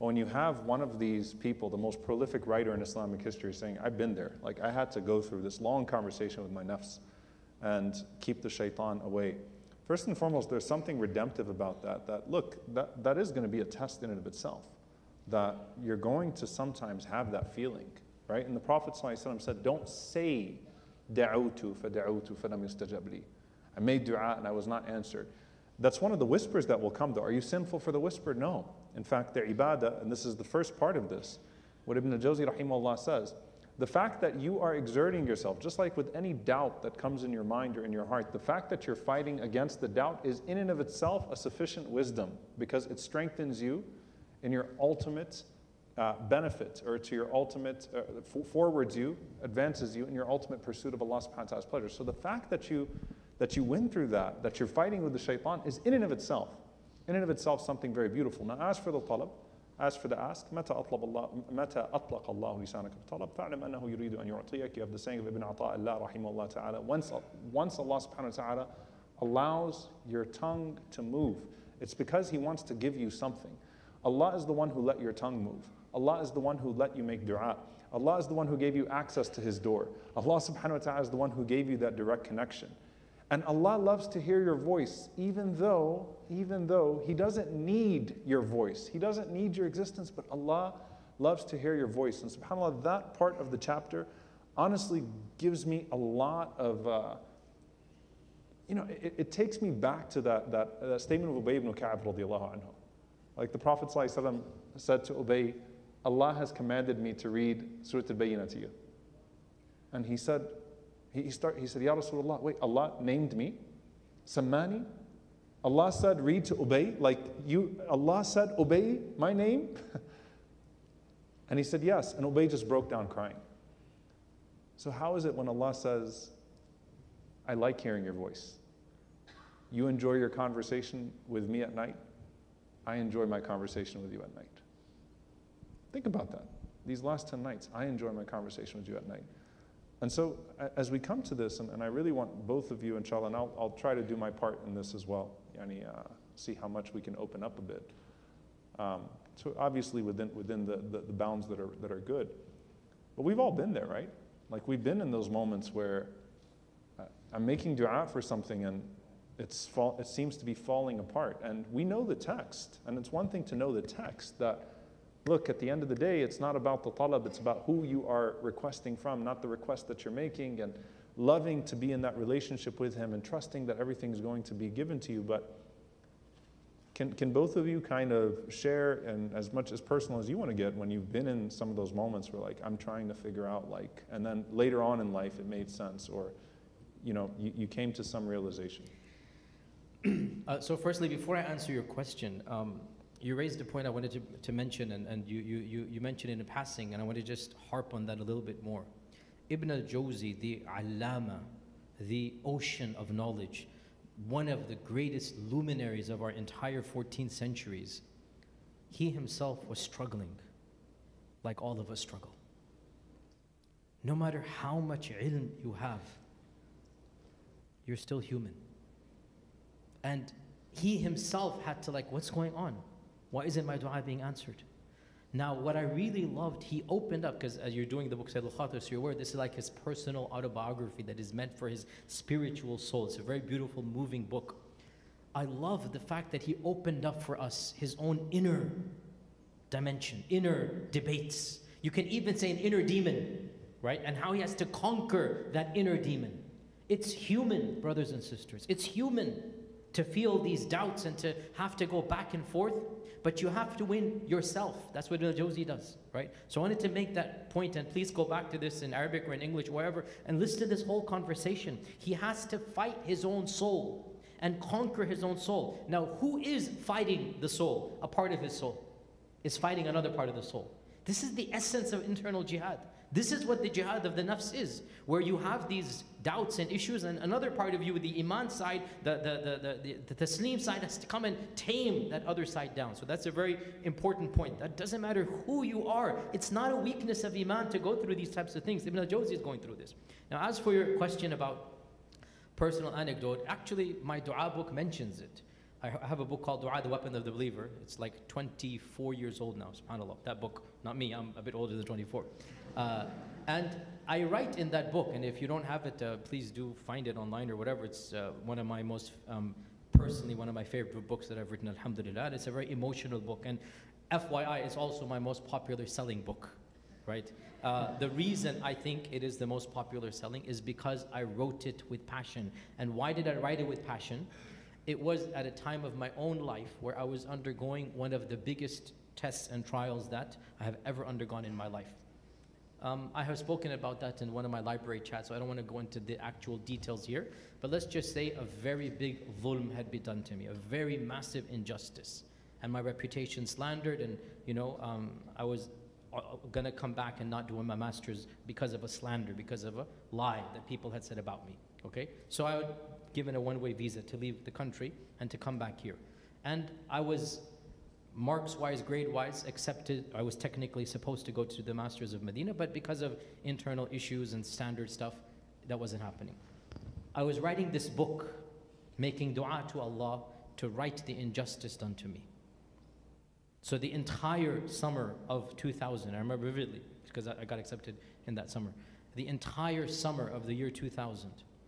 But when you have one of these people, the most prolific writer in Islamic history, saying, I've been there, like I had to go through this long conversation with my nafs and keep the shaitan away. First and foremost, there's something redemptive about that, that look, that, that is going to be a test in and of itself, that you're going to sometimes have that feeling, right? And the Prophet ﷺ said, don't say, da'utu fada'utu falam yustajab li. I made dua and I was not answered. That's one of the whispers that will come though. Are you sinful for the whisper? No. In fact, the ibadah, and this is the first part of this, what Ibn al-Jawzi rahimahullah says, the fact that you are exerting yourself, just like with any doubt that comes in your mind or in your heart, the fact that you're fighting against the doubt is in and of itself a sufficient wisdom, because it strengthens you in your ultimate uh, benefit, or to your ultimate, uh, f- forwards you, advances you in your ultimate pursuit of Allah subhanahu wa ta'ala's pleasure. So the fact that you, that you win through that, that you're fighting with the shaitan, is in and of itself, in and of itself something very beautiful. Now as for the talab, as for the ask, متى أطلب الله متى أطلق الله لسانك بالطلب فاعلم أنه يريد أن يعطيك. You have the saying of Ibn Ata Allah rahimahullah ta'ala. Once, once Allah subhanahu wa ta'ala allows your tongue to move, it's because He wants to give you something. Allah is the one who let your tongue move. Allah is the one who let you make dua. Allah is the one who gave you access to His door. Allah subhanahu wa ta'ala is the one who gave you that direct connection. And Allah loves to hear your voice, even though, even though He doesn't need your voice. He doesn't need your existence, but Allah loves to hear your voice. And subhanAllah, that part of the chapter honestly gives me a lot of, uh, you know, it, it takes me back to that, that, that statement of Ubay ibn Ka'ab radiallahu anhu. Like the Prophet ﷺ said to Ubay, Allah has commanded me to read Surah Al-Bayyinah to you. And he said, He, he, start, he said, Ya Rasulullah, wait, Allah named me? Sammani? Allah said, read to Ubay? Like you, Allah said, Ubay, my name? And he said, yes. And Ubay just broke down crying. So how is it when Allah says, I like hearing your voice? You enjoy your conversation with me at night? I enjoy my conversation with you at night. Think about that. These last ten nights, I enjoy my conversation with you at night. And so as we come to this, and, and I really want both of you, inshallah, and I'll, I'll try to do my part in this as well, yani, uh, see how much we can open up a bit. Um, so obviously within, within the, the, the bounds that are, that are good. But we've all been there, right? Like we've been in those moments where uh, I'm making dua for something and it's fall, it seems to be falling apart. And we know the text, and it's one thing to know the text that, look, at the end of the day, it's not about the talab, it's about who you are requesting from, not the request that you're making, and loving to be in that relationship with Him and trusting that everything's going to be given to you. But can, can both of you kind of share, and as much as personal as you want to get, when you've been in some of those moments where like, I'm trying to figure out like, and then later on in life it made sense, or you know, you, you came to some realization? Uh, so firstly, before I answer your question, um, you raised a point I wanted to, to mention, and, and you, you, you, you mentioned it in passing, and I want to just harp on that a little bit more. Ibn al-Jawzi, the Allama, the ocean of knowledge, one of the greatest luminaries of our entire fourteenth centuries, he himself was struggling, like all of us struggle. No matter how much ilm you have, you're still human. And he himself had to like, what's going on? Why isn't my dua being answered? Now, what I really loved, he opened up, because as you're doing the book Sayyid al-Khatir, so you're aware, this is like his personal autobiography that is meant for his spiritual soul. It's a very beautiful, moving book. I love the fact that he opened up for us his own inner dimension, inner debates. You can even say an inner demon, right? And how he has to conquer that inner demon. It's human, brothers and sisters. It's human to feel these doubts and to have to go back and forth, but you have to win yourself. That's what al-Jawzi does, right? So I wanted to make that point, and please go back to this in Arabic or in English, wherever, and listen to this whole conversation. He has to fight his own soul and conquer his own soul. Now, who is fighting the soul? A part of his soul is fighting another part of the soul. This is the essence of internal jihad. This is what the jihad of the nafs is, where you have these doubts and issues, and another part of you, the iman side, the, the, the, the, the, the taslim side, has to come and tame that other side down. So that's a very important point. That doesn't matter who you are. It's not a weakness of iman to go through these types of things. Ibn al-Jawzi is going through this. Now, as for your question about personal anecdote, actually my dua book mentions it. I ha- I have a book called Dua, the Weapon of the Believer. It's like twenty-four years old now, subhanAllah. That book, not me, I'm a bit older than twenty-four. Uh, and I write in that book, and if you don't have it, uh, please do find it online or whatever. It's uh, one of my most, um, personally, one of my favorite books that I've written, alhamdulillah. And it's a very emotional book. And F Y I, it's also my most popular selling book, right? Uh, the reason I think it is the most popular selling is because I wrote it with passion. And why did I write it with passion? It was at a time of my own life where I was undergoing one of the biggest tests and trials that I have ever undergone in my life. Um, I have spoken about that in one of my library chats, so I don't want to go into the actual details here. But let's just say a very big dhulm had been done to me, a very massive injustice. And my reputation slandered, and you know, um, I was going to come back and not do my master's because of a slander, because of a lie that people had said about me. Okay, so I was given a one-way visa to leave the country and to come back here. And I was marks-wise, grade-wise accepted. I was technically supposed to go to the Masters of Medina, but because of internal issues and standard stuff, that wasn't happening. I was writing this book, making dua to Allah to right the injustice done to me. So the entire summer of two thousand, I remember vividly, because I got accepted in that summer. The entire summer of the year two thousand,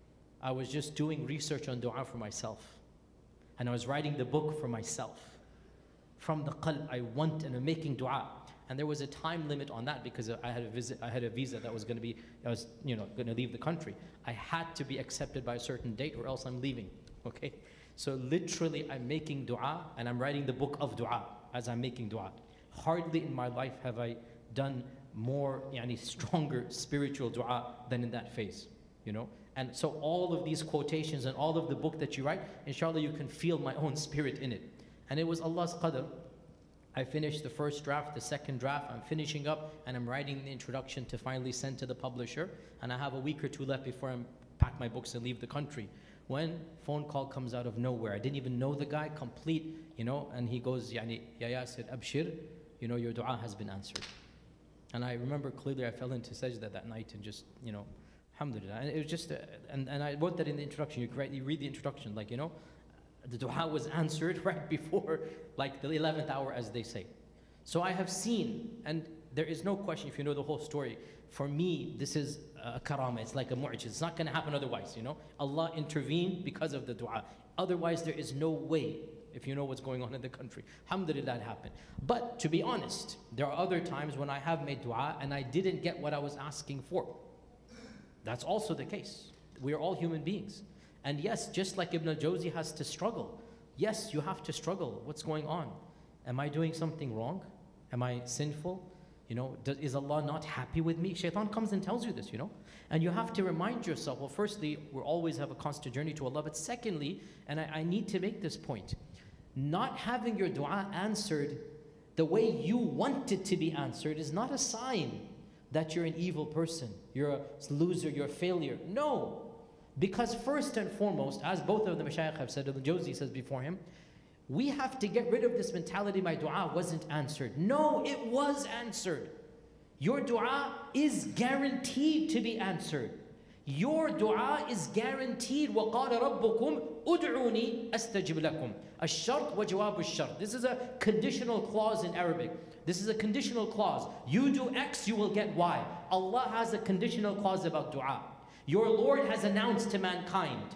I was just doing research on dua for myself. And I was writing the book for myself. From the qalb, I want and I'm making dua. And there was a time limit on that because I had a visit, I had a visa that was going to be, I was, you know, going to leave the country. I had to be accepted by a certain date or else I'm leaving, okay? So literally I'm making dua and I'm writing the book of dua as I'm making dua. Hardly in my life have I done more, yani, stronger spiritual dua than in that phase, you know? And so all of these quotations and all of the book that you write, inshallah you can feel my own spirit in it. And it was Allah's qadr. I finished the first draft, the second draft, I'm finishing up, and I'm writing the introduction to finally send to the publisher. And I have a week or two left before I pack my books and leave the country. When phone call comes out of nowhere, I didn't even know the guy, complete, you know, and he goes, Yani, Ya Yasir, Abshir, you know, your dua has been answered. And I remember clearly I fell into sajda that night and just, you know, alhamdulillah. And it was just, uh, and, and I wrote that in the introduction. You, write, you read the introduction, like, you know, the dua was answered right before, like the eleventh hour, as they say. So I have seen, and there is no question, if you know the whole story, for me, this is a karama, it's like a mu'jiz. It's not going to happen otherwise, you know. Allah intervened because of the dua. Otherwise, there is no way, if you know what's going on in the country. Alhamdulillah, it happened. But to be honest, there are other times when I have made dua and I didn't get what I was asking for. That's also the case. We are all human beings. And yes, just like Ibn al-Jawzi has to struggle. Yes, you have to struggle. What's going on? Am I doing something wrong? Am I sinful? You know, does, is Allah not happy with me? Shaitan comes and tells you this, you know. And you have to remind yourself, well, firstly, we always have a constant journey to Allah. But secondly, and I, I need to make this point, not having your dua answered the way you want it to be answered is not a sign that you're an evil person, you're a loser, you're a failure. No. Because first and foremost, as both of the mashayikh have said, al-Jawzi says before him, we have to get rid of this mentality, my dua wasn't answered. No, it was answered. Your dua is guaranteed to be answered. Your dua is guaranteed. وَقَالَ رَبُّكُمْ أُدْعُونِي أَسْتَجِبْ لَكُمْ الشَّرْط وَجَوَابُ الشَّرْط. This is a conditional clause in Arabic. This is a conditional clause. You do X, you will get Y. Allah has a conditional clause about dua. Your Lord has announced to mankind,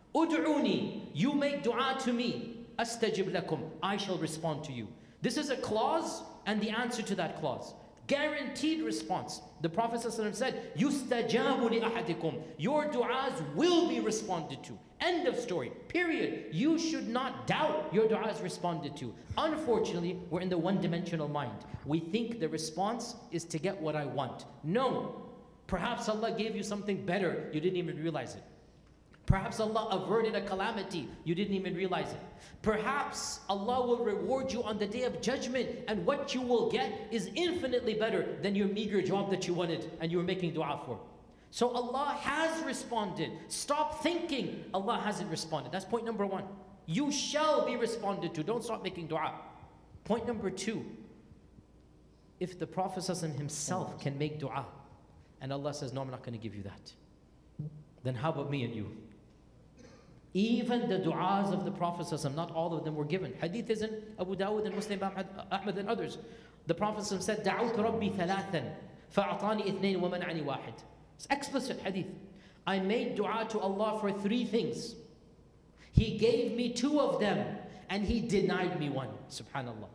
Ud'uni, you make dua to me, astajib lakum, I shall respond to you. This is a clause and the answer to that clause. Guaranteed response. The Prophet ﷺ said, Yustajabu li ahadikum, your du'as will be responded to. End of story, period. You should not doubt your dua is responded to. Unfortunately, we're in the one-dimensional mind. We think the response is to get what I want. No. Perhaps Allah gave you something better, you didn't even realize it. Perhaps Allah averted a calamity, you didn't even realize it. Perhaps Allah will reward you on the day of judgment, and what you will get is infinitely better than your meager job that you wanted and you were making dua for. So Allah has responded. Stop thinking Allah hasn't responded. That's point number one. You shall be responded to. Don't stop making dua. Point number two, if the Prophet ﷺ himself can make dua, and Allah says, no, I'm not going to give you that, then how about me and you? Even the du'as of the Prophet ﷺ, not all of them were given. Hadith is in Abu Dawud and Muslim, Ahmad and others. The Prophet ﷺ said, دعوت ربي ثلاثا فأعطاني اثنين ومنعني واحد. It's explicit hadith. I made dua to Allah for three things. He gave me two of them and He denied me one. Subhanallah.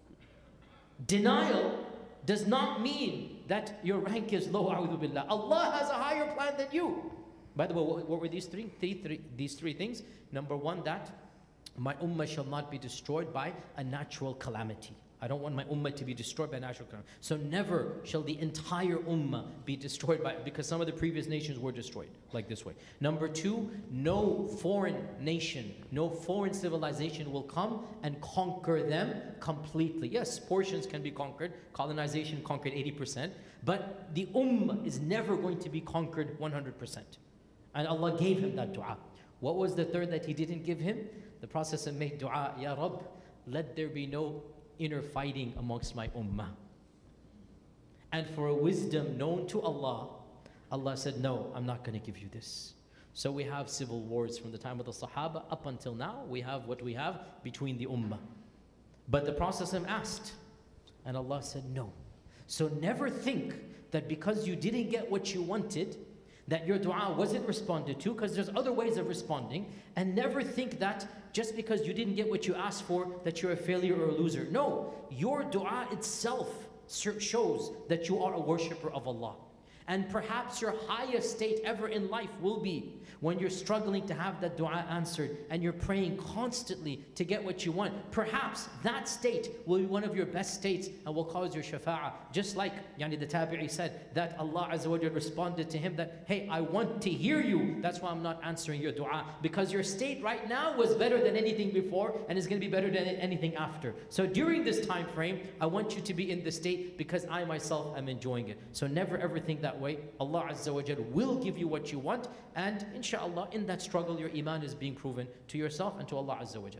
Denial does not mean that your rank is low. A'udhu billah. Allah has a higher plan than you. By the way, what, what were these three, three, three, these three things? Number one, that my ummah shall not be destroyed by a natural calamity. I don't want my ummah to be destroyed by natural calamity. So never shall the entire ummah be destroyed by, because some of the previous nations were destroyed, like this way. Number two, no foreign nation, no foreign civilization will come and conquer them completely. Yes, portions can be conquered. Colonization conquered eighty percent. But the ummah is never going to be conquered one hundred percent. And Allah gave him that dua. What was the third that He didn't give him? The Prophet made dua, Ya Rabb, let there be no inner fighting amongst my ummah. And for a wisdom known to Allah, Allah said, no, I'm not going to give you this. So we have civil wars from the time of the Sahaba up until now. We have what we have between the ummah. But the Prophet asked, and Allah said no. So never think that because you didn't get what you wanted, that your dua wasn't responded to, because there's other ways of responding. And never think that just because you didn't get what you asked for, that you're a failure or a loser. No, your dua itself shows that you are a worshipper of Allah. And perhaps your highest state ever in life will be when you're struggling to have that dua answered and you're praying constantly to get what you want. Perhaps that state will be one of your best states and will cause your shafa'ah. Just like yani, the tabi'i said that Allah Azza wa Jalla responded to him that, hey, I want to hear you. That's why I'm not answering your dua. Because your state right now was better than anything before and is going to be better than anything after. So during this time frame, I want you to be in the state because I myself am enjoying it. So never ever think that way. Allah Azza wa Jalla will give you what you want, and inshallah in that struggle your iman is being proven to yourself and to Allah Azza wa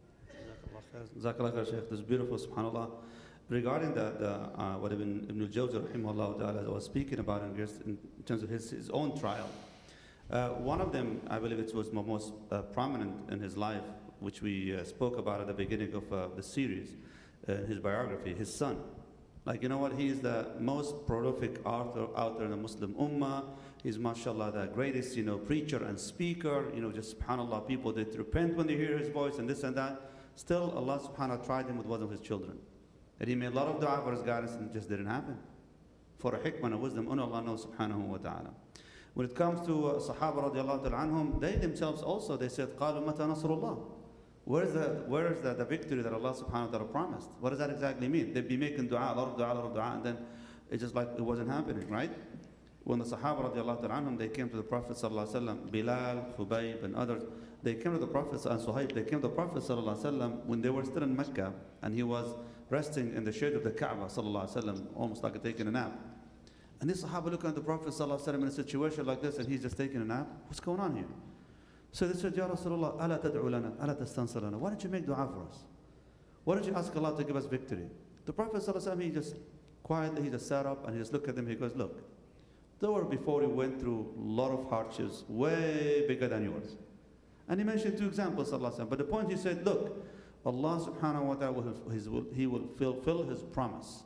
Jalla. Jazakallah khair, Shaykh. This is beautiful, subhanAllah. Regarding the, the uh, what Ibn, Ibn al-Jawzi rahimahullah ta'ala was speaking about in, in terms of his, his own trial, uh, one of them, I believe it was most uh, prominent in his life, which we uh, spoke about at the beginning of uh, the series, uh, his biography, his son. Like, you know what, he is the most prolific author out there in the Muslim Ummah. He's, mashallah, the greatest, you know, preacher and speaker. You know, just, subhanAllah, people that repent when they hear his voice and this and that. Still, Allah subhanahu tried him with one of his children. And he made a lot of dua for his guidance and it just didn't happen. For a hikmah and wisdom, only Allah knows subhanahu wa ta'ala. When it comes to uh, Sahaba radiallahu ta'ala anhum, they themselves also, they said, قَالُوا مَتَى نَصْرُ اللَّهِ. Where is, the, where is the, the victory that Allah subhanahu wa ta'ala promised? What does that exactly mean? They'd be making dua, a lot of dua, a lot of dua, and then it's just like it wasn't happening, right? When the Sahaba radiallahu ta'ala anhum, they came to the Prophet sallallahu alaihi wasallam, Bilal, Khubayb, and others, they came to the Prophet, and Suhaib, they came to the Prophet sallallahu alaihi wasallam when they were still in Mecca, and he was resting in the shade of the Kaaba sallallahu alaihi wasallam, almost like taking a nap. And this Sahaba look at the Prophet sallallahu alaihi wasallam in a situation like this, and he's just taking a nap. What's going on here? So they said, Ya Rasulullah, ala tad'u lana, ala tastansir lana. Why don't you make dua for us? Why don't you ask Allah to give us victory? The Prophet sallallahu alaihi wasallam, he just quietly, he just sat up and he just looked at them. He goes, look, there were before you went through a lot of hardships, way bigger than yours. And he mentioned two examples, sallallahu alaihi wasallam. But the point he said, look, Allah subhanahu wa ta'ala, will, his, will, he will fulfill his promise.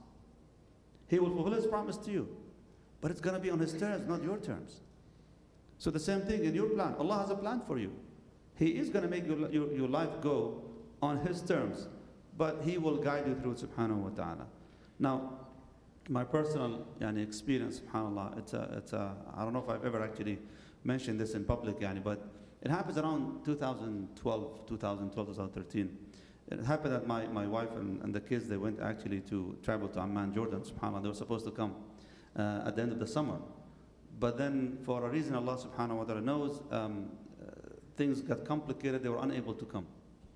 He will fulfill his promise to you. But it's going to be on his terms, not your terms. So the same thing in your plan. Allah has a plan for you. He is going to make your, your, your life go on His terms, but He will guide you through it, subhanahu wa ta'ala. Now, my personal yani, experience, subhanAllah, it's a, it's a, I don't know if I've ever actually mentioned this in public, yani, but it happens around two thousand twelve, two thousand twelve, two thousand thirteen. It happened that my, my wife and, and the kids, they went actually to travel to Amman, Jordan, subhanAllah. They were supposed to come uh, at the end of the summer. But then, for a reason Allah subhanahu wa ta'ala knows, um, uh, things got complicated, they were unable to come.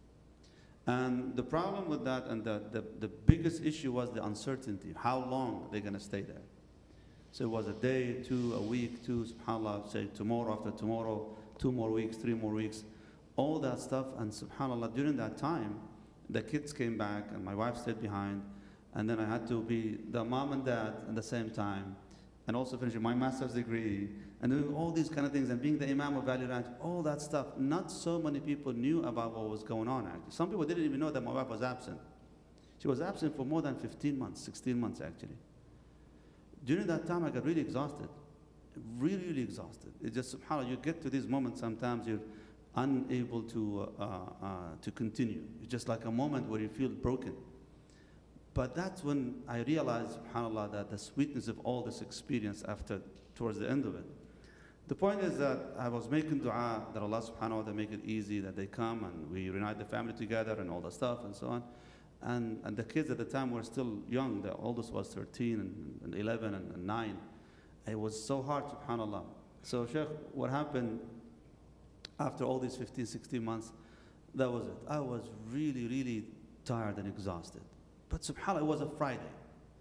And the problem with that, and the, the, the biggest issue was the uncertainty. How long they're going to stay there? So it was a day, two, a week, two, subhanAllah, say tomorrow after tomorrow, two more weeks, three more weeks, all that stuff. And subhanAllah, during that time, the kids came back and my wife stayed behind. And then I had to be the mom and dad at the same time. and also finishing my master's degree, and doing all these kind of things, and being the Imam of Valley Ranch, all that stuff. Not so many people knew about what was going on, actually. Some people didn't even know that my wife was absent. She was absent for more than fifteen months, sixteen months, actually. During that time, I got really exhausted. Really, really exhausted. It just, subhanAllah, you get to these moments, sometimes you're unable to, uh, uh, to continue. It's just like a moment where you feel broken. But that's when I realized, subhanAllah, that the sweetness of all this experience after, towards the end of it. The point is that I was making dua that Allah subhanahu wa ta'ala make it easy, that they come and we reunite the family together and all the stuff and so on. And, and the kids at the time were still young. The oldest was thirteen and, and eleven and, and nine. It was so hard, subhanAllah. So Sheikh, what happened after all these fifteen, sixteen months, that was it. I was really, really tired and exhausted. But subhanAllah, it was a Friday.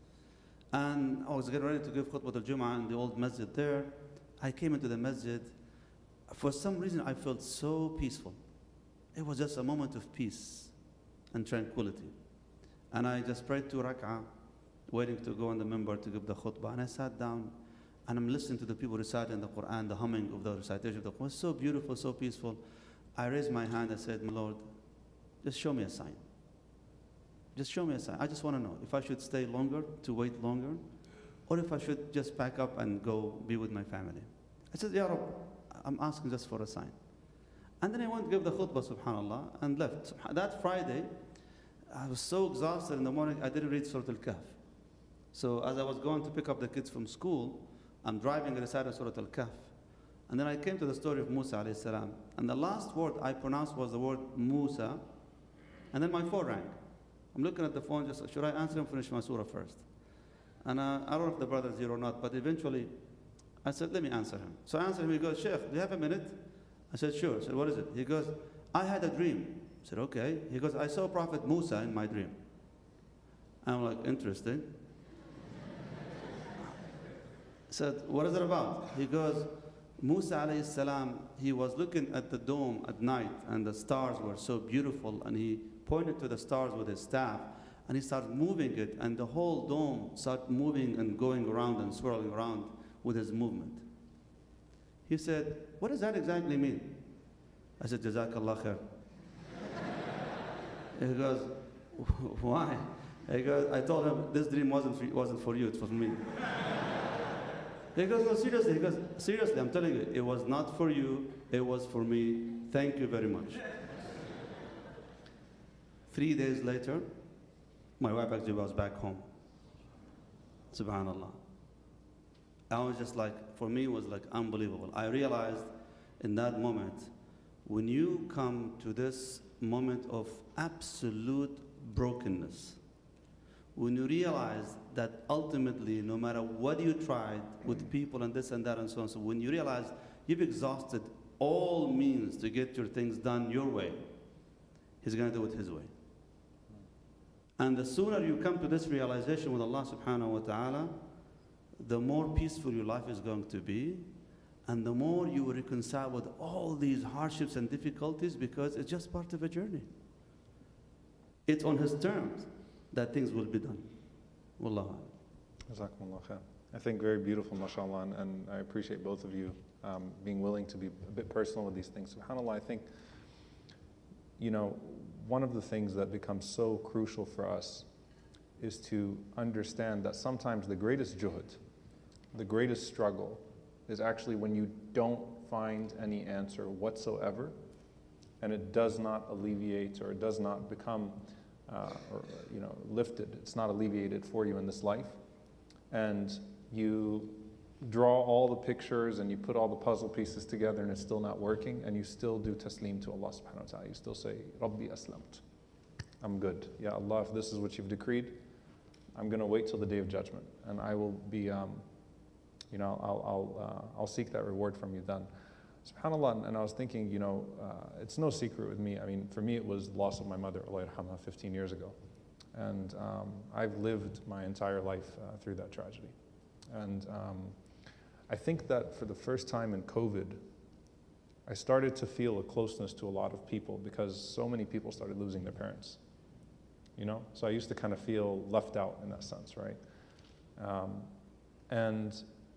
And I was getting ready to give khutbah al-Jum'ah in the old masjid there. I came into the masjid. For some reason, I felt so peaceful. It was just a moment of peace and tranquility. And I just prayed two rak'ah, waiting to go on the minbar to give the khutbah. And I sat down, and I'm listening to the people reciting the Quran, the humming of the recitation of the Quran. It was so beautiful, so peaceful. I raised my hand and said, my Lord, just show me a sign. Just show me a sign. I just want to know if I should stay longer, to wait longer, or if I should just pack up and go be with my family. I said, Ya Rabb, I'm asking just for a sign. And then I went to give the khutbah, subhanAllah, and left. That Friday, I was so exhausted in the morning, I didn't read Surah Al-Kahf. So as I was going to pick up the kids from school, I'm driving and reciting Surah Al-Kahf. And then I came to the story of Musa alayhi salam. And the last word I pronounced was the word Musa. And then my phone rang. I'm looking at the phone, just, should I answer and finish my surah first? And uh, I don't know if the brother's here or not, but eventually I said, let me answer him. So I answered him, he goes, Sheikh, do you have a minute? I said, sure. I said, what is it? He goes, I had a dream. I said, okay. He goes, I saw Prophet Musa in my dream. I'm like, interesting. I said, what is it about? He goes, Musa alayhi salam, he was looking at the dome at night and the stars were so beautiful, and he pointed to the stars with his staff and he started moving it, and the whole dome started moving and going around and swirling around with his movement. He said, what does that exactly mean? I said, Jazakallah khair. He goes, why? He goes, I told him, this dream wasn't for, wasn't for you, it's for me. He goes, no, seriously. He goes, seriously, I'm telling you, it was not for you, it was for me. Thank you very much. Three days later, my wife actually was back home. Subhanallah. I was just like, for me, it was like unbelievable. I realized in that moment, when you come to this moment of absolute brokenness, when you realize that ultimately, no matter what you tried with people and this and that and so on, so when you realize you've exhausted all means to get your things done your way, He's going to do it His way. And the sooner you come to this realization with Allah subhanahu wa ta'ala, the more peaceful your life is going to be, and the more you will reconcile with all these hardships and difficulties, because it's just part of a journey. It's on His terms that things will be done. Wallahu a'lam. Jazakumullah khair. I think very beautiful, mashallah, and, and I appreciate both of you um, being willing to be a bit personal with these things. SubhanAllah, I think, you know, one of the things that becomes so crucial for us is to understand that sometimes the greatest juhud, the greatest struggle, is actually when you don't find any answer whatsoever, and it does not alleviate, or it does not become uh, or, you know, lifted. It's not alleviated for you in this life. And you draw all the pictures and you put all the puzzle pieces together and it's still not working, and you still do taslim to Allah subhanahu wa ta'ala. You still say, Rabbi aslamt. I'm good. Ya Allah, if this is what you've decreed, I'm going to wait till the day of judgment, and I will be, um, you know, I'll, I'll, uh, I'll seek that reward from you then. SubhanAllah, and I was thinking, you know, uh, it's no secret with me. I mean, for me, it was the loss of my mother, Allah yarhamha, fifteen years ago. And um, I've lived my entire life uh, through that tragedy. And um, I think that for the first time in COVID, I started to feel a closeness to a lot of people, because so many people started losing their parents. You know, so I used to kind of feel left out in that sense, right? Um, and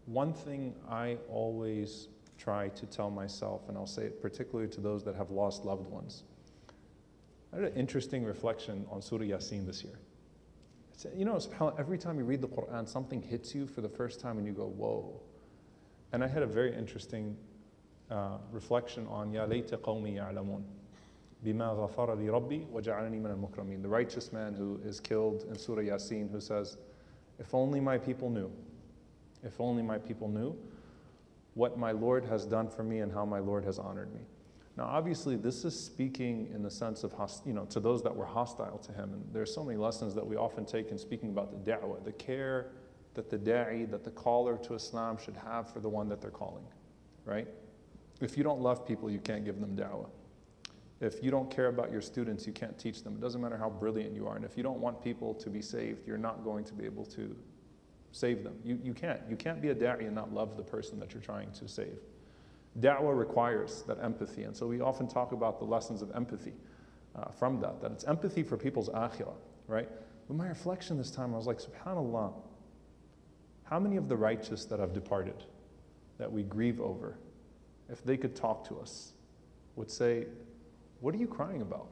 one thing I always try to tell myself, and I'll say it particularly to those that have lost loved ones. I had an interesting reflection on Surah Yasin this year. It's, you know, subhanAllah, every time you read the Quran, something hits you for the first time and you go, whoa. And I had a very interesting uh, reflection on Ya layta qawmi ya'lamun bima ghafara li rabbi wa ja'alani min al-mukrameen. The righteous man who is killed in Surah Yasin, who says, if only my people knew, if only my people knew what my Lord has done for me and how my Lord has honored me. Now, obviously, this is speaking in the sense of, host, you know, to those that were hostile to him. And there's so many lessons that we often take in speaking about the da'wah, the care that the da'i, that the caller to Islam should have for the one that they're calling, right? If you don't love people, you can't give them da'wah. If you don't care about your students, you can't teach them. It doesn't matter how brilliant you are. And if you don't want people to be saved, you're not going to be able to save them. You, you can't. You can't be a da'i and not love the person that you're trying to save. Da'wah requires that empathy. And so we often talk about the lessons of empathy uh, from that, that it's empathy for people's akhirah, right? But my reflection this time, I was like, subhanAllah, how many of the righteous that have departed, that we grieve over, if they could talk to us, would say, what are you crying about?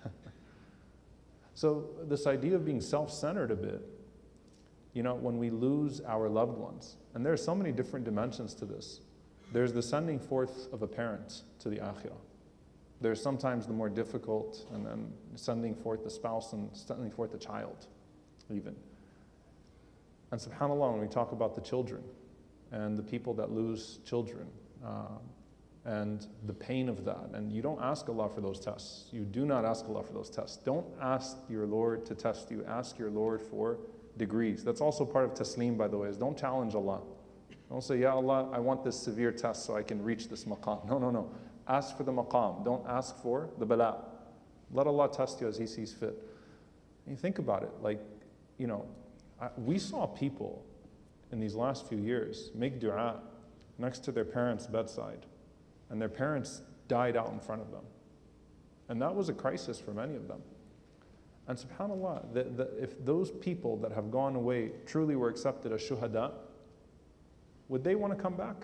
So this idea of being self-centered a bit, you know, when we lose our loved ones, and there are so many different dimensions to this. There's the sending forth of a parent to the akhirah. There's sometimes the more difficult, and then sending forth the spouse and sending forth the child, even. And subhanAllah, when we talk about the children and the people that lose children, uh, and the pain of that, and you don't ask Allah for those tests. You do not ask Allah for those tests. Don't ask your Lord to test you. Ask your Lord for degrees. That's also part of taslim, by the way, is don't challenge Allah. Don't say, Ya Allah, I want this severe test so I can reach this maqam. No, no, no. Ask for the maqam. Don't ask for the bala. Let Allah test you as He sees fit. And you think about it, like, you know, I, we saw people in these last few years make dua next to their parents' bedside, and their parents died out in front of them. And that was a crisis for many of them. And subhanAllah, the, the, if those people that have gone away truly were accepted as shuhada, would they want to come back?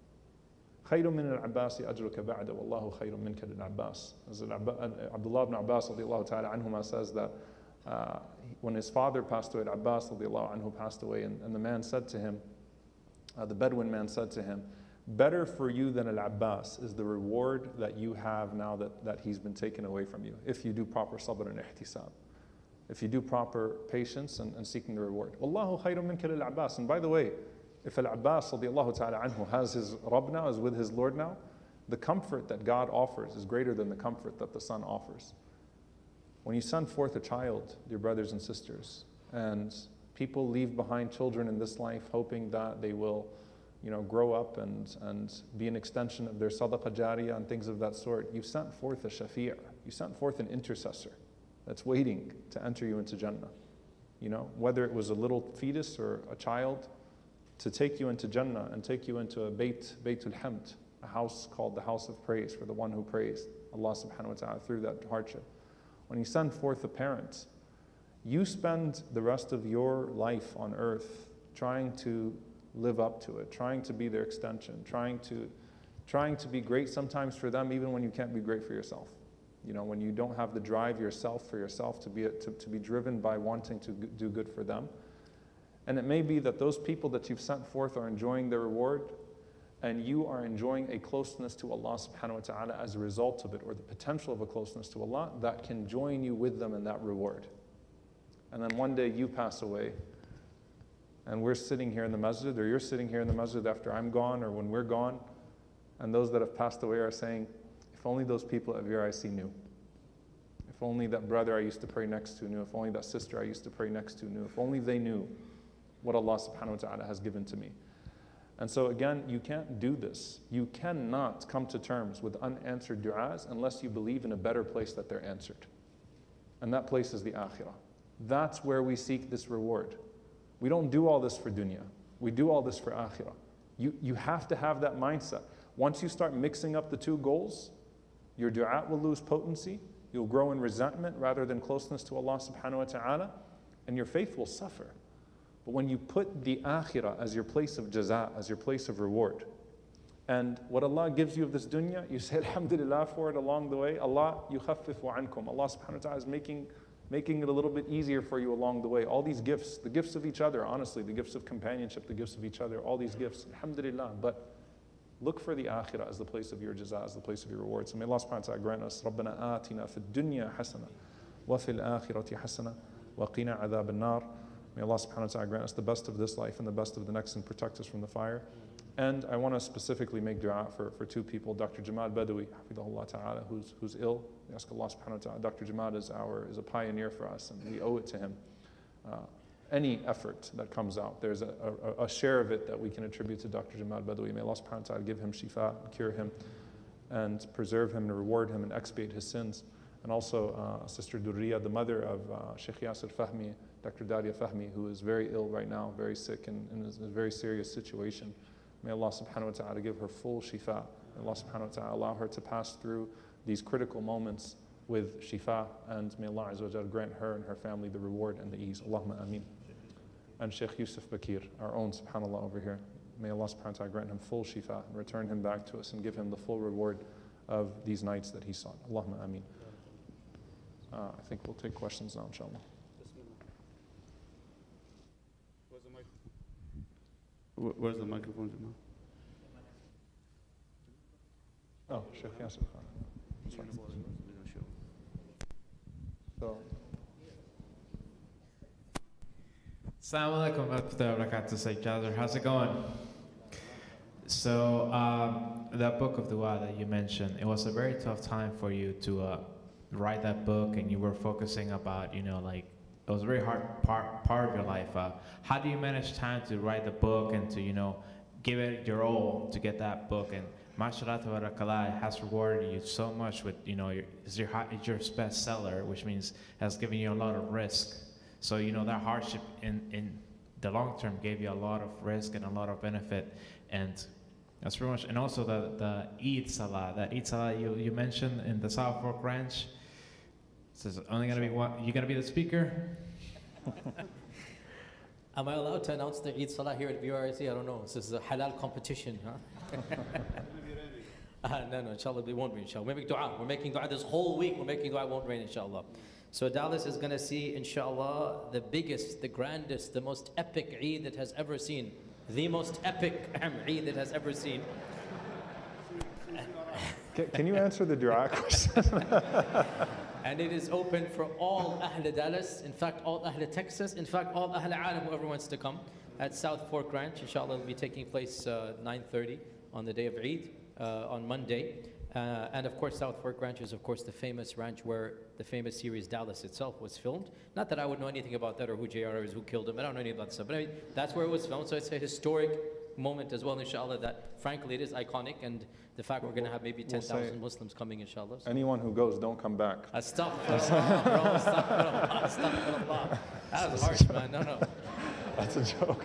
خَيْرٌ مِّنَ الْعَبَّاسِ أَجْرُكَ بَعْدَ وَاللَّهُ خَيْرٌ مِّنْكَ لِلْعَبَّاسِ. As Abdullah ibn Abbas radiallahu ta'ala anhuma says that uh, when his father passed away, Abbas radiallahu anhu passed away, and, and the man said to him, uh, the Bedouin man said to him, better for you than Al-Abbas is the reward that you have now that, that he's been taken away from you, if you do proper sabr and ihtisab. If you do proper patience and, and seeking the reward. Wallahu khayrun minka lil-Abbas. And by the way, if Al-Abbas radiallahu ta'ala anhu has his Rabb now, is with his Lord now, the comfort that God offers is greater than the comfort that the son offers. When you send forth a child, dear brothers and sisters, and people leave behind children in this life hoping that they will, you know, grow up and, and be an extension of their sadaqah jariyah and things of that sort, you sent forth a shafi', you sent forth an intercessor that's waiting to enter you into Jannah. You know, whether it was a little fetus or a child, to take you into Jannah and take you into a Bayt, Baytul Hamd, a house called the house of praise for the one who praised Allah subhanahu wa ta'ala through that hardship. When you send forth a parent, you spend the rest of your life on earth trying to live up to it, trying to be their extension, trying to, trying to be great sometimes for them even when you can't be great for yourself. You know, when you don't have the drive yourself for yourself to be, to, to be driven by wanting to do good for them. And it may be that those people that you've sent forth are enjoying their reward, and you are enjoying a closeness to Allah subhanahu wa ta'ala as a result of it, or the potential of a closeness to Allah that can join you with them in that reward. And then one day you pass away, and we're sitting here in the masjid, or you're sitting here in the masjid after I'm gone, or when we're gone, and those that have passed away are saying, if only those people at V R I C knew. If only that brother I used to pray next to knew. If only that sister I used to pray next to knew. If only they knew what Allah subhanahu wa ta'ala has given to me. And so again, you can't do this. You cannot come to terms with unanswered du'as unless you believe in a better place that they're answered. And that place is the akhirah. That's where we seek this reward. We don't do all this for dunya. We do all this for akhirah. You, you have to have that mindset. Once you start mixing up the two goals, your du'a will lose potency. You'll grow in resentment rather than closeness to Allah subhanahu wa ta'ala. And your faith will suffer. But when you put the akhirah as your place of jaza, as your place of reward, and what Allah gives you of this dunya, you say alhamdulillah for it along the way. Allah yukhaffifu ankum. Allah subhanahu wa ta'ala is making, making it a little bit easier for you along the way. All these gifts, the gifts of each other, honestly, the gifts of companionship, the gifts of each other, all these gifts, alhamdulillah. But look for the akhirah as the place of your jaza, as the place of your reward. So may Allah subhanahu wa ta'ala grant us, رَبَّنَا آتِنَا فِي الدُّنْيَا حَسَنَةً وَفِي الْآخِرَةِ حَسَنَةً وَقِنَا عَذَابَ النَّارِ. May Allah subhanahu wa ta'ala grant us the best of this life and the best of the next and protect us from the fire. And I want to specifically make dua for, for two people, Doctor Jamal Badawi, hafidahullah ta'ala, who's, who's ill. We ask Allah subhanahu wa ta'ala. Doctor Jamal is, our, is a pioneer for us, and we owe it to him. Uh, any effort that comes out, there's a, a, a share of it that we can attribute to Doctor Jamal Badawi. May Allah subhanahu wa ta'ala give him shifa, cure him, and preserve him, and reward him, and expiate his sins. And also uh, Sister Durriya, the mother of uh, Sheikh Yasir Fahmi, Doctor Daria Fahmi, who is very ill right now, very sick, and, and is in a very serious situation. May Allah subhanahu wa ta'ala give her full shifa. May Allah subhanahu wa ta'ala allow her to pass through these critical moments with shifa, and may Allah azza wa jal grant her and her family the reward and the ease. Allahumma ameen. And Sheikh Yusuf Bakir, our own subhanallah over here, may Allah subhanahu wa ta'ala grant him full shifa and return him back to us and give him the full reward of these nights that he sought. Allahumma ameen. Uh, I think we'll take questions now, inshallah. Where's the microphone, Jamal? Oh, Sheikh Yasir Khan. Sorry. So, Assalamu alaikum wa rahmatullahi wa barakatuh, Sayyid Jazir. How's it going? So, um, that book of dua that you mentioned, it was a very tough time for you to uh, write that book, and you were focusing about, you know, like, it was a very hard part, part of your life. Uh, how do you manage time to write the book and to, you know, give it your all to get that book? And mashallah tabarakallah has rewarded you so much with, you know, your, it's your, it's your bestseller, which means has given you a lot of risk. So, you know, that hardship in, in the long term gave you a lot of risk and a lot of benefit. And that's pretty much, and also the, the Eid Salah, that Eid Salah you, you mentioned in the South Fork Ranch. So it's only gonna be one, you gonna be the speaker? Am I allowed to announce the Eid Salah here at V R I C? I don't know. This is a halal competition, huh? uh, no, no, inshallah, it won't rain, inshallah. We're making dua. We're making dua this whole week. We're making dua, it won't rain, inshallah. So Dallas is going to see, inshallah, the biggest, the grandest, the most epic Eid that has ever seen. The most epic Eid that has ever seen. can, can you answer the dua question? And it is open for all Ahl Dallas, in fact, all Ahl Texas, in fact, all Ahl Alam, whoever wants to come, at South Fork Ranch. Inshallah, it will be taking place uh, nine thirty on the day of Eid, uh, on Monday. Uh, and of course, South Fork Ranch is, of course, the famous ranch where the famous series Dallas itself was filmed. Not that I would know anything about that or who J R is, who killed him. I don't know any of that stuff. But I mean, that's where it was filmed. So it's a historic moment as well, inshallah, that frankly it is iconic. And the fact we're going to have maybe ten thousand we'll Muslims coming, inshallah. So. Anyone who goes, don't come back. Astaghfirullah, bro. Astaghfirullah. Astaghfirullah. That was harsh, man. No, no. That's a joke.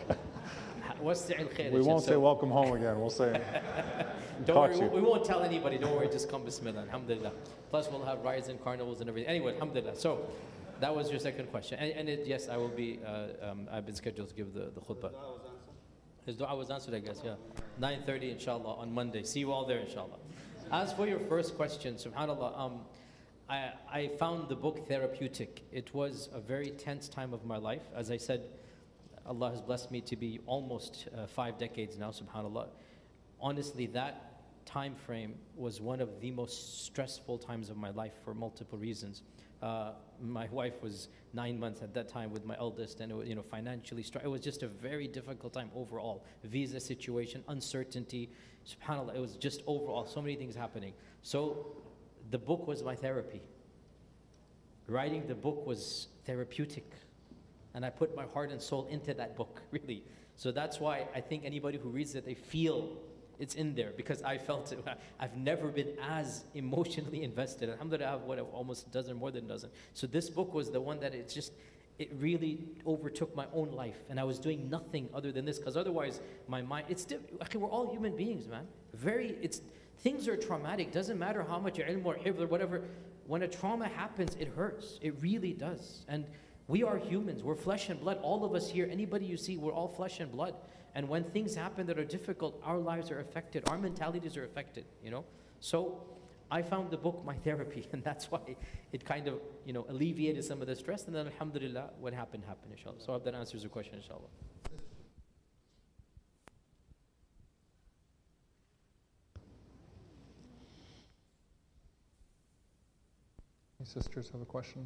We won't say welcome home again. We'll say. Don't worry, we, we won't tell anybody. Don't worry, just come Bismillah. Alhamdulillah. Plus, we'll have rides and carnivals and everything. Anyway, Alhamdulillah. So, that was your second question. And, and it, yes, I will be. Uh, um, I've been scheduled to give the, the khutbah. His dua was answered, I guess. Yeah, nine thirty, inshallah, on Monday. See you all there, inshallah. As for your first question, Subhanallah, um, I, I found the book therapeutic. It was a very tense time of my life. As I said, Allah has blessed me to be almost uh, five decades now, Subhanallah. Honestly, that time frame was one of the most stressful times of my life for multiple reasons. Uh, my wife was nine months at that time with my eldest, and it was, you know, financially, str- it was just a very difficult time overall. Visa situation, uncertainty, subhanAllah, it was just overall, so many things happening. So the book was my therapy. Writing the book was therapeutic. And I put my heart and soul into that book, really. So that's why I think anybody who reads it, they feel it's in there, because I felt it. I've never been as emotionally invested. Alhamdulillah, I have what, almost a dozen, more than a dozen. So this book was the one that it's just, it really overtook my own life. And I was doing nothing other than this, because otherwise my mind, it's still, okay, we're all human beings, man. Very, it's, things are traumatic. Doesn't matter how much ilm or hifd or whatever. When a trauma happens, it hurts. It really does. And We are humans. We're flesh and blood. All of us here, anybody you see, we're all flesh and blood. And when things happen that are difficult, our lives are affected. Our mentalities are affected, you know. So I found the book my therapy, and that's why it kind of, you know, alleviated some of the stress. And then, alhamdulillah, what happened, happened, inshallah. So I hope that answers your question, inshallah. Any sisters have a question?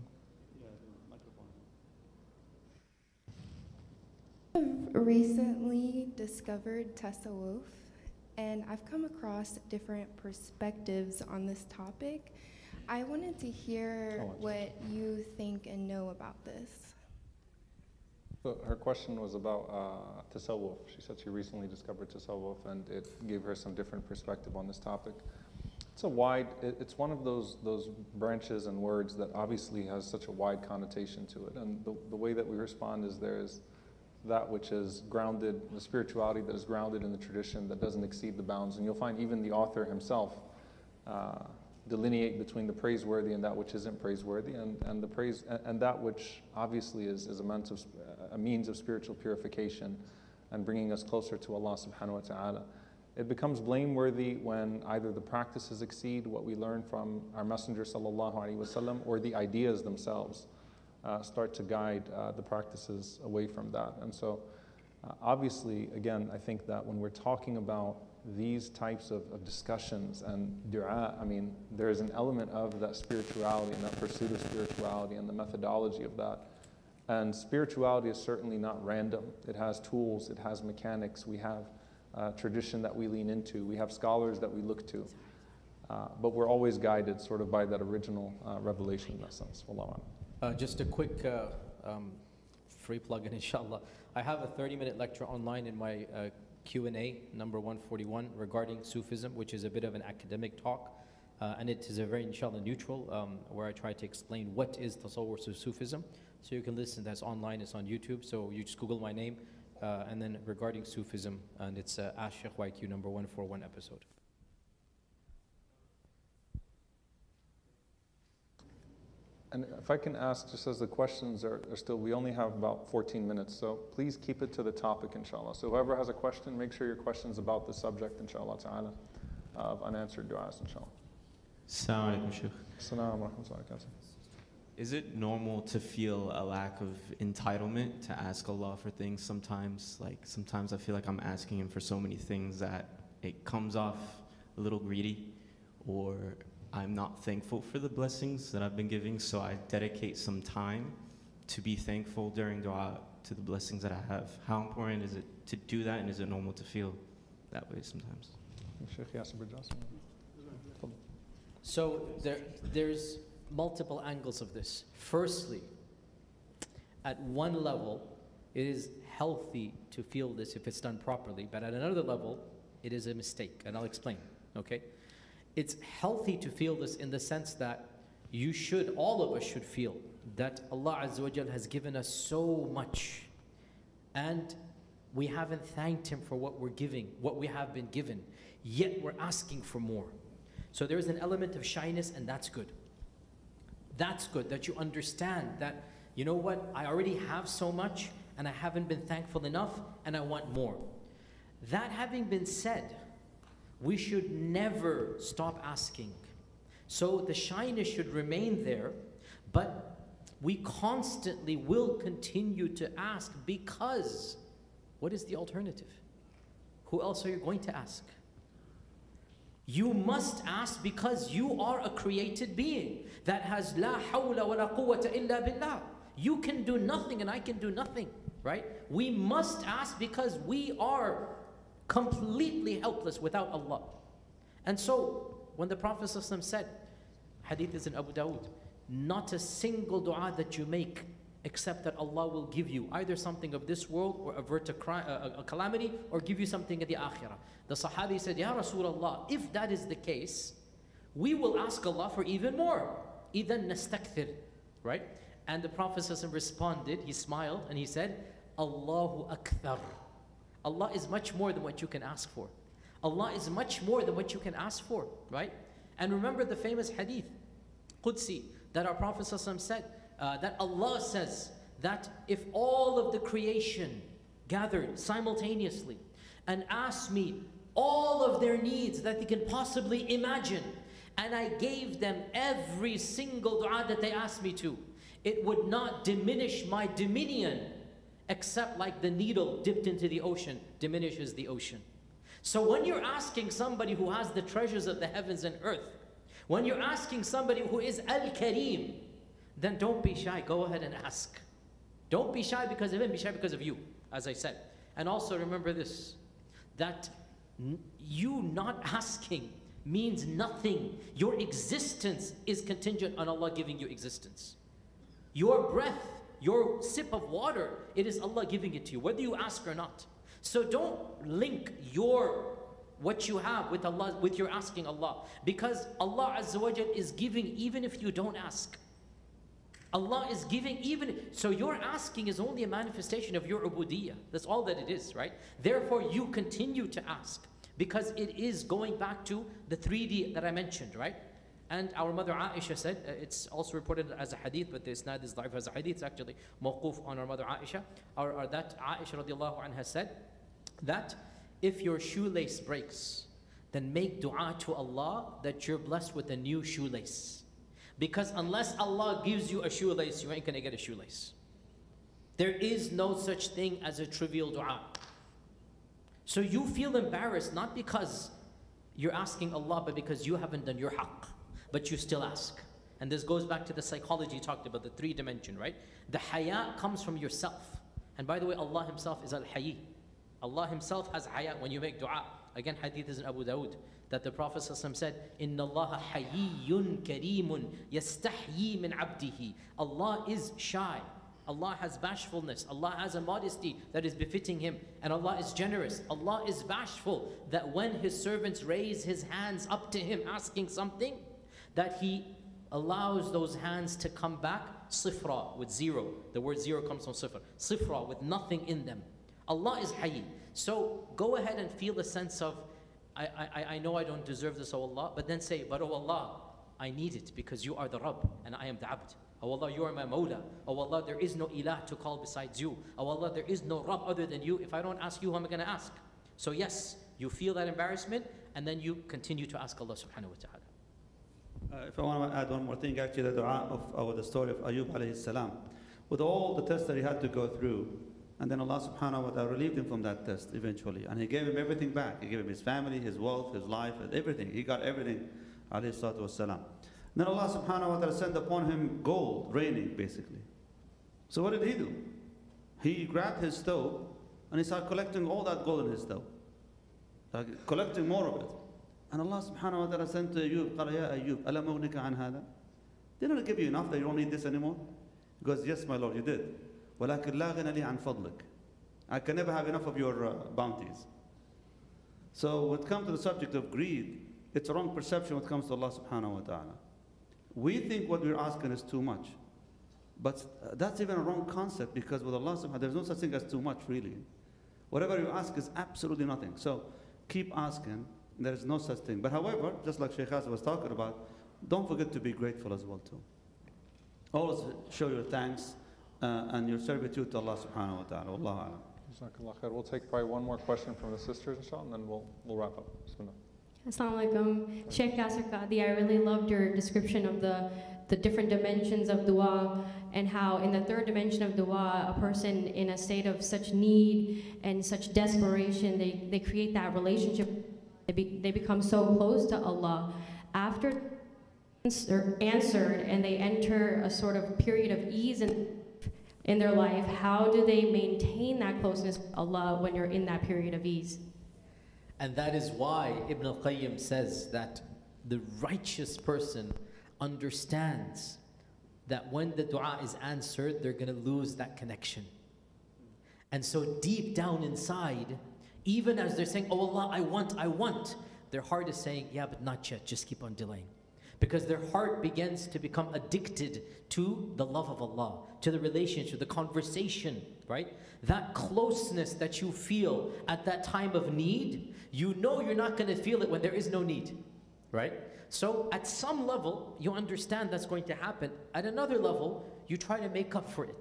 I've recently discovered Tasawwuf, and I've come across different perspectives on this topic. I wanted to hear Oh, what you think and know about this. So her question was about uh, tasawwuf. She said she recently discovered tasawwuf, and it gave her some different perspective on this topic. It's a wide, it, it's one of those those branches and words that obviously has such a wide connotation to it. And the, the way that we respond is there is that which is grounded, the spirituality that is grounded in the tradition that doesn't exceed the bounds. And you'll find even the author himself uh, delineate between the praiseworthy and that which isn't praiseworthy, and, and the praise and, and that which obviously is, is a, means of, a means of spiritual purification and bringing us closer to Allah subhanahu wa ta'ala. It becomes blameworthy when either the practices exceed what we learn from our Messenger sallallahu alaihi wasallam, or the ideas themselves uh, start to guide uh, the practices away from that. And so uh, obviously, again, I think that when we're talking about these types of, of discussions and dua, I mean, there is an element of that spirituality and that pursuit of spirituality and the methodology of that. And spirituality is certainly not random. It has tools, it has mechanics, we have uh, tradition that we lean into, we have scholars that we look to. Uh, but we're always guided sort of by that original uh, revelation in that sense. Wallahu a'lam. Uh, just a quick uh, um, free plug-in, inshallah. I have a thirty-minute lecture online in my uh, Q and A, number one forty-one, regarding Sufism, which is a bit of an academic talk. Uh, and it is a very, inshallah, neutral, um, where I try to explain what is Tasawwur of Sufism. So you can listen, that's online, it's on YouTube. So you just Google my name, uh, and then regarding Sufism, and it's uh, Ask Sheikh Y Q number one forty-one episode. And if I can ask, just as the questions are, are still, we only have about fourteen minutes, so please keep it to the topic, inshallah. So whoever has a question, make sure your question's about the subject, inshallah ta'ala, of unanswered du'as, inshallah. Assalamu alaikum, Shaykh. As-salamu wa rahmatullahi wa barakatuh. Is it normal to feel a lack of entitlement to ask Allah for things sometimes? Like, sometimes I feel like I'm asking Him for so many things that it comes off a little greedy, or I'm not thankful for the blessings that I've been giving, so I dedicate some time to be thankful during dua to the blessings that I have. How important is it to do that, and is it normal to feel that way sometimes? Shaykh Yasir Barjas. So there, there's multiple angles of this. Firstly, at one level, it is healthy to feel this if it's done properly, but at another level, it is a mistake, and I'll explain, okay? It's healthy to feel this in the sense that you should, all of us should feel that Allah Azza wa Jal has given us so much, and we haven't thanked Him for what we're giving, what we have been given, yet we're asking for more. So there's an element of shyness, and that's good. That's good, that you understand that, you know what, I already have so much, and I haven't been thankful enough, and I want more. That having been said, we should never stop asking. So the shyness should remain there, but we constantly will continue to ask, because what is the alternative? Who else are you going to ask? You must ask because you are a created being that has la hawla wa la quwwata illa billah. You can do nothing and I can do nothing, right? We must ask because we are completely helpless without Allah. And so when the Prophet ﷺ said, hadith is in Abu Dawud, not a single dua that you make except that Allah will give you either something of this world or avert a, cri- a, a calamity, or give you something in the akhirah. The Sahabi said, Ya Rasulullah, if that is the case, we will ask Allah for even more. إِذَن نَسْتَكْثِرْ, right? And the Prophet ﷺ responded, he smiled and he said, Allahu Akthar. Allah is much more than what you can ask for. Allah is much more than what you can ask for, right? And remember the famous hadith, Qudsi, that our Prophet ﷺ said, uh, that Allah says that if all of the creation gathered simultaneously and asked me all of their needs that they can possibly imagine, and I gave them every single dua that they asked me to, it would not diminish my dominion, except like the needle dipped into the ocean diminishes the ocean. So when you're asking somebody who has the treasures of the heavens and earth, when you're asking somebody who is Al-Kareem, then don't be shy, go ahead and ask. Don't be shy because of him, be shy because of you, as I said. And also remember this, that n- you not asking means nothing. Your existence is contingent on Allah giving you existence. Your breath, your sip of water, it is Allah giving it to you, whether you ask or not. So don't link your what you have with Allah, with your asking Allah, because Allah Azza wa Jal is giving even if you don't ask. Allah is giving even, so your asking is only a manifestation of your ubudiyyah. That's all that it is, right? Therefore, you continue to ask, because it is going back to the three D that I mentioned, right? And our mother Aisha said, uh, it's also reported as a hadith, but the isnad is da'if as a hadith, it's actually mawquf on our mother Aisha, or, or that Aisha radiallahu anha said, that if your shoelace breaks, then make dua to Allah that you're blessed with a new shoelace. Because unless Allah gives you a shoelace, you ain't gonna get a shoelace. There is no such thing as a trivial dua. So you feel embarrassed, not because you're asking Allah, but because you haven't done your haqq, but you still ask. And this goes back to the psychology you talked about, the three dimension, right? The haya comes from yourself. And by the way, Allah himself is al-hayy. Allah himself has haya when you make dua. Again, hadith is in Abu Dawood, that the Prophet ﷺ said, Inna Allah hayyun kareemun yastahyi min abdihi. Allah is shy. Allah has bashfulness. Allah has a modesty that is befitting him. And Allah is generous. Allah is bashful, that when his servants raise his hands up to him asking something, that he allows those hands to come back sifra, with zero. The word zero comes from sifra. Sifra, with nothing in them. Allah is hayy. So go ahead and feel a sense of, I, I, I know I don't deserve this, oh Allah, but then say, but oh Allah, I need it because you are the Rabb and I am the Abd. Oh Allah, you are my Mawla. Oh Allah, there is no ilah to call besides you. Oh Allah, there is no Rabb other than you. If I don't ask you, who am I going to ask? So yes, you feel that embarrassment and then you continue to ask Allah subhanahu wa ta'ala. Uh, if I want to add one more thing, actually the dua of, of the story of Ayub alayhi salam. With all the tests that he had to go through, and then Allah subhanahu wa ta'ala relieved him from that test eventually. And he gave him everything back. He gave him his family, his wealth, his life, everything. He got everything, alayhi salatu wassalam. Then Allah subhanahu wa ta'ala sent upon him gold, raining basically. So what did he do? He grabbed his stove and he started collecting all that gold in his stove. Like, collecting more of it. And Allah subhanahu wa ta'ala sent to Ayub, قال يا أيوب ألم أغنك عن هذا? Didn't I give you enough that you don't need this anymore? He goes, yes, my Lord, you did. ولكن لا غنى لي عن فضلك. I can never have enough of your uh, bounties. So when it comes to the subject of greed, it's a wrong perception when it comes to Allah subhanahu wa ta'ala. We think what we're asking is too much. But uh, that's even a wrong concept, because with Allah subhanahu wa ta'ala, there's no such thing as too much really. Whatever you ask is absolutely nothing. So keep asking, there is no such thing. But however, just like Shaykh Hassan was talking about, don't forget to be grateful as well too. Always show your thanks uh, and your servitude to Allah subhanahu wa ta'ala. Wallahu a'lam. Jazakallah khair. We'll take probably one more question from the sisters, inshallah, and then we'll, we'll wrap up. Bismillah. Assalamu alaikum. Sheikh Yasir Qadi, I really loved your description of the, the different dimensions of dua, and how in the third dimension of dua, a person in a state of such need and such desperation, they, they create that relationship. They, be, they become so close to Allah. After answer, answered and they enter a sort of period of ease in, in their life, how do they maintain that closeness with Allah when you're in that period of ease? And that is why Ibn al-Qayyim says that the righteous person understands that when the dua is answered, they're going to lose that connection. And so deep down inside, even as they're saying, oh Allah, I want, I want, their heart is saying, yeah, but not yet, just keep on delaying. Because their heart begins to become addicted to the love of Allah, to the relationship, the conversation, right? That closeness that you feel at that time of need, you know you're not going to feel it when there is no need, right? So at some level, you understand that's going to happen. At another level, you try to make up for it.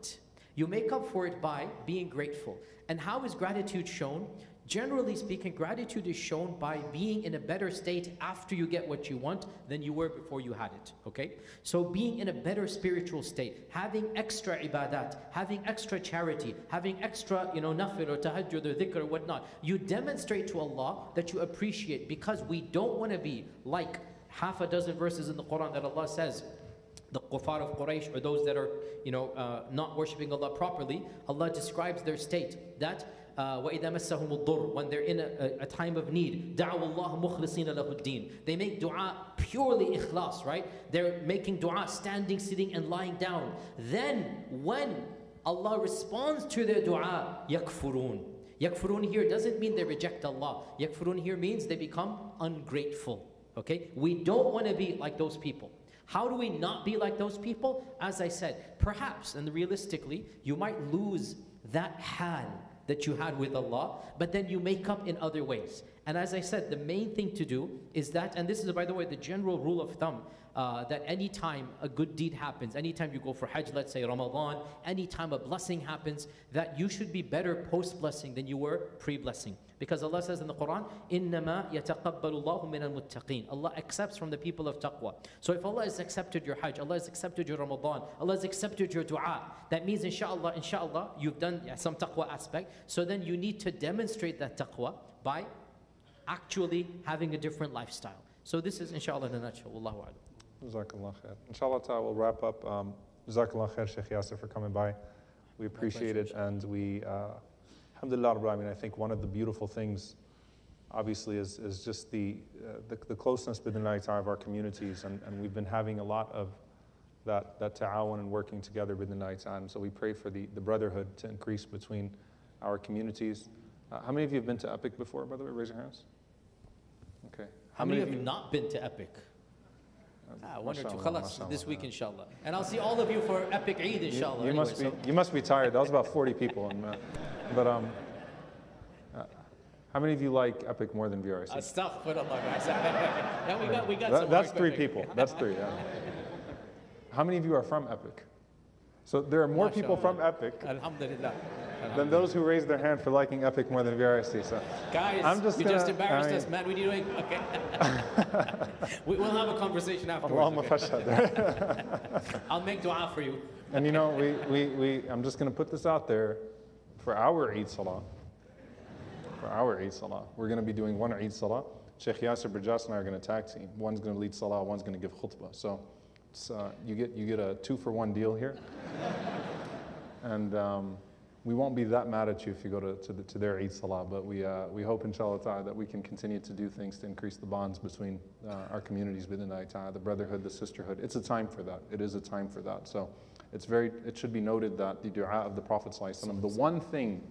You make up for it by being grateful. And how is gratitude shown? Generally speaking, gratitude is shown by being in a better state after you get what you want than you were before you had it, okay? So being in a better spiritual state, having extra ibadat, having extra charity, having extra, you know, nafil or tahajjud or dhikr or whatnot, you demonstrate to Allah that you appreciate, because we don't want to be like half a dozen verses in the Quran that Allah says, the kuffar of Quraysh, or those that are, you know, uh, not worshipping Allah properly. Allah describes their state that uh, وَإِذَا مَسَّهُمُ الضُّرُّ, when they're in a, a, a time of need, دَعَوُوا اللَّهَ مُخْلِصِينَ لَهُ الدِّينَ. They make dua purely ikhlas, right? They're making dua standing, sitting, and lying down. Then, when Allah responds to their dua, yakfurun. Yakfurun here doesn't mean they reject Allah. Yakfurun here means they become ungrateful. Okay? We don't want to be like those people. How do we not be like those people? As I said, perhaps, and realistically, you might lose that hal that you had with Allah, but then you make up in other ways. And as I said, the main thing to do is that, and this is, by the way, the general rule of thumb, uh, that anytime a good deed happens, anytime you go for Hajj, let's say Ramadan, anytime a blessing happens, that you should be better post-blessing than you were pre-blessing. Because Allah says in the Quran, إِنَّمَا يَتَقَبَّلُ اللَّهُ مِنَ الْمُتَّقِينَ. Allah accepts from the people of taqwa. So if Allah has accepted your Hajj, Allah has accepted your Ramadan, Allah has accepted your dua, that means inshallah, inshallah, you've done some taqwa aspect. So then you need to demonstrate that taqwa by actually having a different lifestyle. So this is inshallah in a nutshell. Wallahu a'lam. Jazakallah khair. Inshallah ta'ala, we'll wrap up. Um, Jazakallah khair, Sheikh Yasser, for coming by. We appreciate it, and we, uh, alhamdulillah, Rabbil Alameen, I think one of the beautiful things, obviously, is, is just the, uh, the, the closeness within of our communities, and, and we've been having a lot of that, that ta'awun and working together within Naitan. So we pray for the, the brotherhood to increase between our communities. Uh, how many of you have been to Epic before, by the way? Raise your hands. Okay. How, how many, many of you not been to Epic? Ah, one or two, khalas, this week inshallah. And I'll see all of you for Epic Eid inshallah. You, you, anyway, must, be, so. you must be tired. That was about forty people. And, uh, but um, uh, how many of you like Epic more than V R C? Astaghfirullah, guys. Yeah, we got, we got that, some That's three Epic. people. That's three, yeah. How many of you are from Epic? So there are more Masha people Allah. from Epic Alhamdulillah. than those who raised their hand for liking Epic more than V R S T. So guys, I'm just you gonna, just embarrassed I mean, us, man. We need to, okay. we, we'll have a conversation afterwards. Okay? I'll make dua for you. And you know, we, we, we, I'm just going to put this out there. For our Eid Salah, for our Eid Salah, we're going to be doing one Eid Salah. Sheikh Yasser Burjas and I are going to tag team. One's going to lead Salah, one's going to give khutbah. So it's, uh, you get you get a two for one deal here. And um, we won't be that mad at you if you go to, to, the, to their Eid Salah, but we, uh, we hope, inshallah ta'ala, that we can continue to do things to increase the bonds between uh, our communities within the ta'ala, the brotherhood, the sisterhood. It's a time for that. It is a time for that. So it's very, it should be noted that the dua of the Prophet ﷺ, the one thing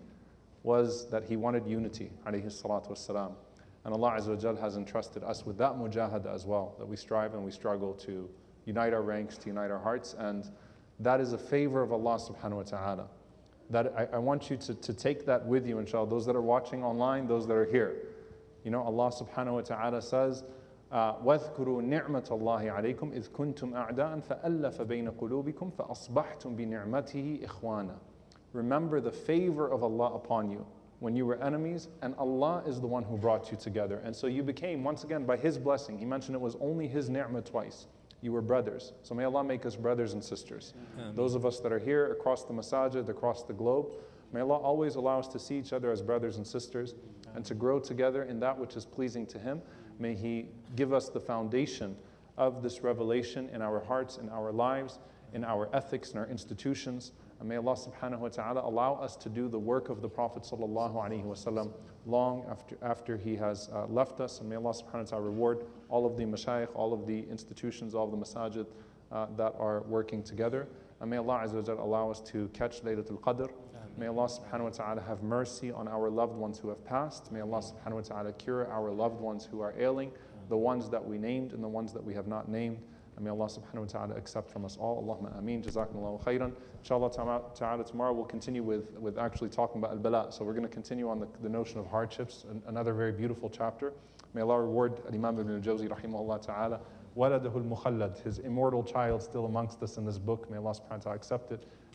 was that he wanted unity, alayhi salatu wassalam. And Allah Azza wa Jal has entrusted us with that mujahada as well, that we strive and we struggle to unite our ranks, to unite our hearts, and that is a favor of Allah subhanahu wa ta'ala. That I, I want you to, to take that with you, inshallah, those that are watching online, those that are here. You know, Allah subhanahu wa ta'ala says, وَاذْكُرُوا نِعْمَةَ اللَّهِ عَلَيْكُمْ إِذْ كُنْتُمْ أَعْدَاءً فَأَلَّفَ بَيْنَ قُلُوبِكُمْ فَأَصْبَحْتُمْ بِنِعْمَتِهِ إِخْوَانًا. Remember the favor of Allah upon you when you were enemies, and Allah is the one who brought you together. And so you became, once again, by His blessing. He mentioned it was only His ni'mah twice. You were brothers. So may Allah make us brothers and sisters. Amen. Those of us that are here across the masajid, across the globe, may Allah always allow us to see each other as brothers and sisters and to grow together in that which is pleasing to Him. May He give us the foundation of this revelation in our hearts, in our lives, in our ethics, in our institutions. And may Allah subhanahu wa ta'ala allow us to do the work of the Prophet sallallahu alaihi wasallam long after, after he has uh, left us. And may Allah subhanahu wa ta'ala reward all of the mashayikh, all of the institutions, all of the masajid uh, that are working together. And may Allah Azza wa Jal allow us to catch Laylatul Qadr. May Allah subhanahu wa ta'ala have mercy on our loved ones who have passed. May Allah subhanahu wa ta'ala cure our loved ones who are ailing, the ones that we named and the ones that we have not named. And may Allah subhanahu wa ta'ala accept from us all. Allahumma ameen. Jazakumullahu khairan. Inshallah ta'ala, tomorrow we'll continue with, with actually talking about al-bala. So we're going to continue on the, the notion of hardships, an, another very beautiful chapter. May Allah reward Imam Ibn al-Jawzi rahimahullah ta'ala. Waladahu al-mukhallad, his immortal child still amongst us in this book. May Allah subhanahu wa ta'ala accept it.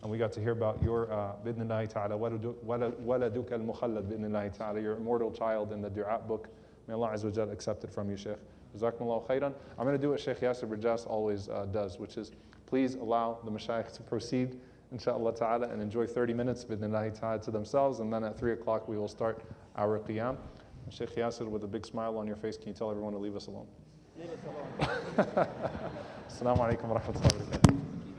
and we got to hear about your, uh, بإذن ta'ala, وَلَدُكَ الْمُخَلَّدْ بإذن الله ta'ala, your immortal child in the Du'a book. May Allah Azza wa Jal accept it from you, Shaykh. Jazakumullahu khairan. I'm going to do what Shaykh Yasir Burjas always uh, does, which is please allow the mashayikh to proceed, inshaAllah ta'ala, and enjoy thirty minutes bidnillahi ta'ala to themselves, and then at three o'clock we will start our qiyam. Shaykh Yasir, with a big smile on your face, can you tell everyone to leave us alone? Leave us alone. Assalamu alaikum wa rahmatullahi wa barakatuh.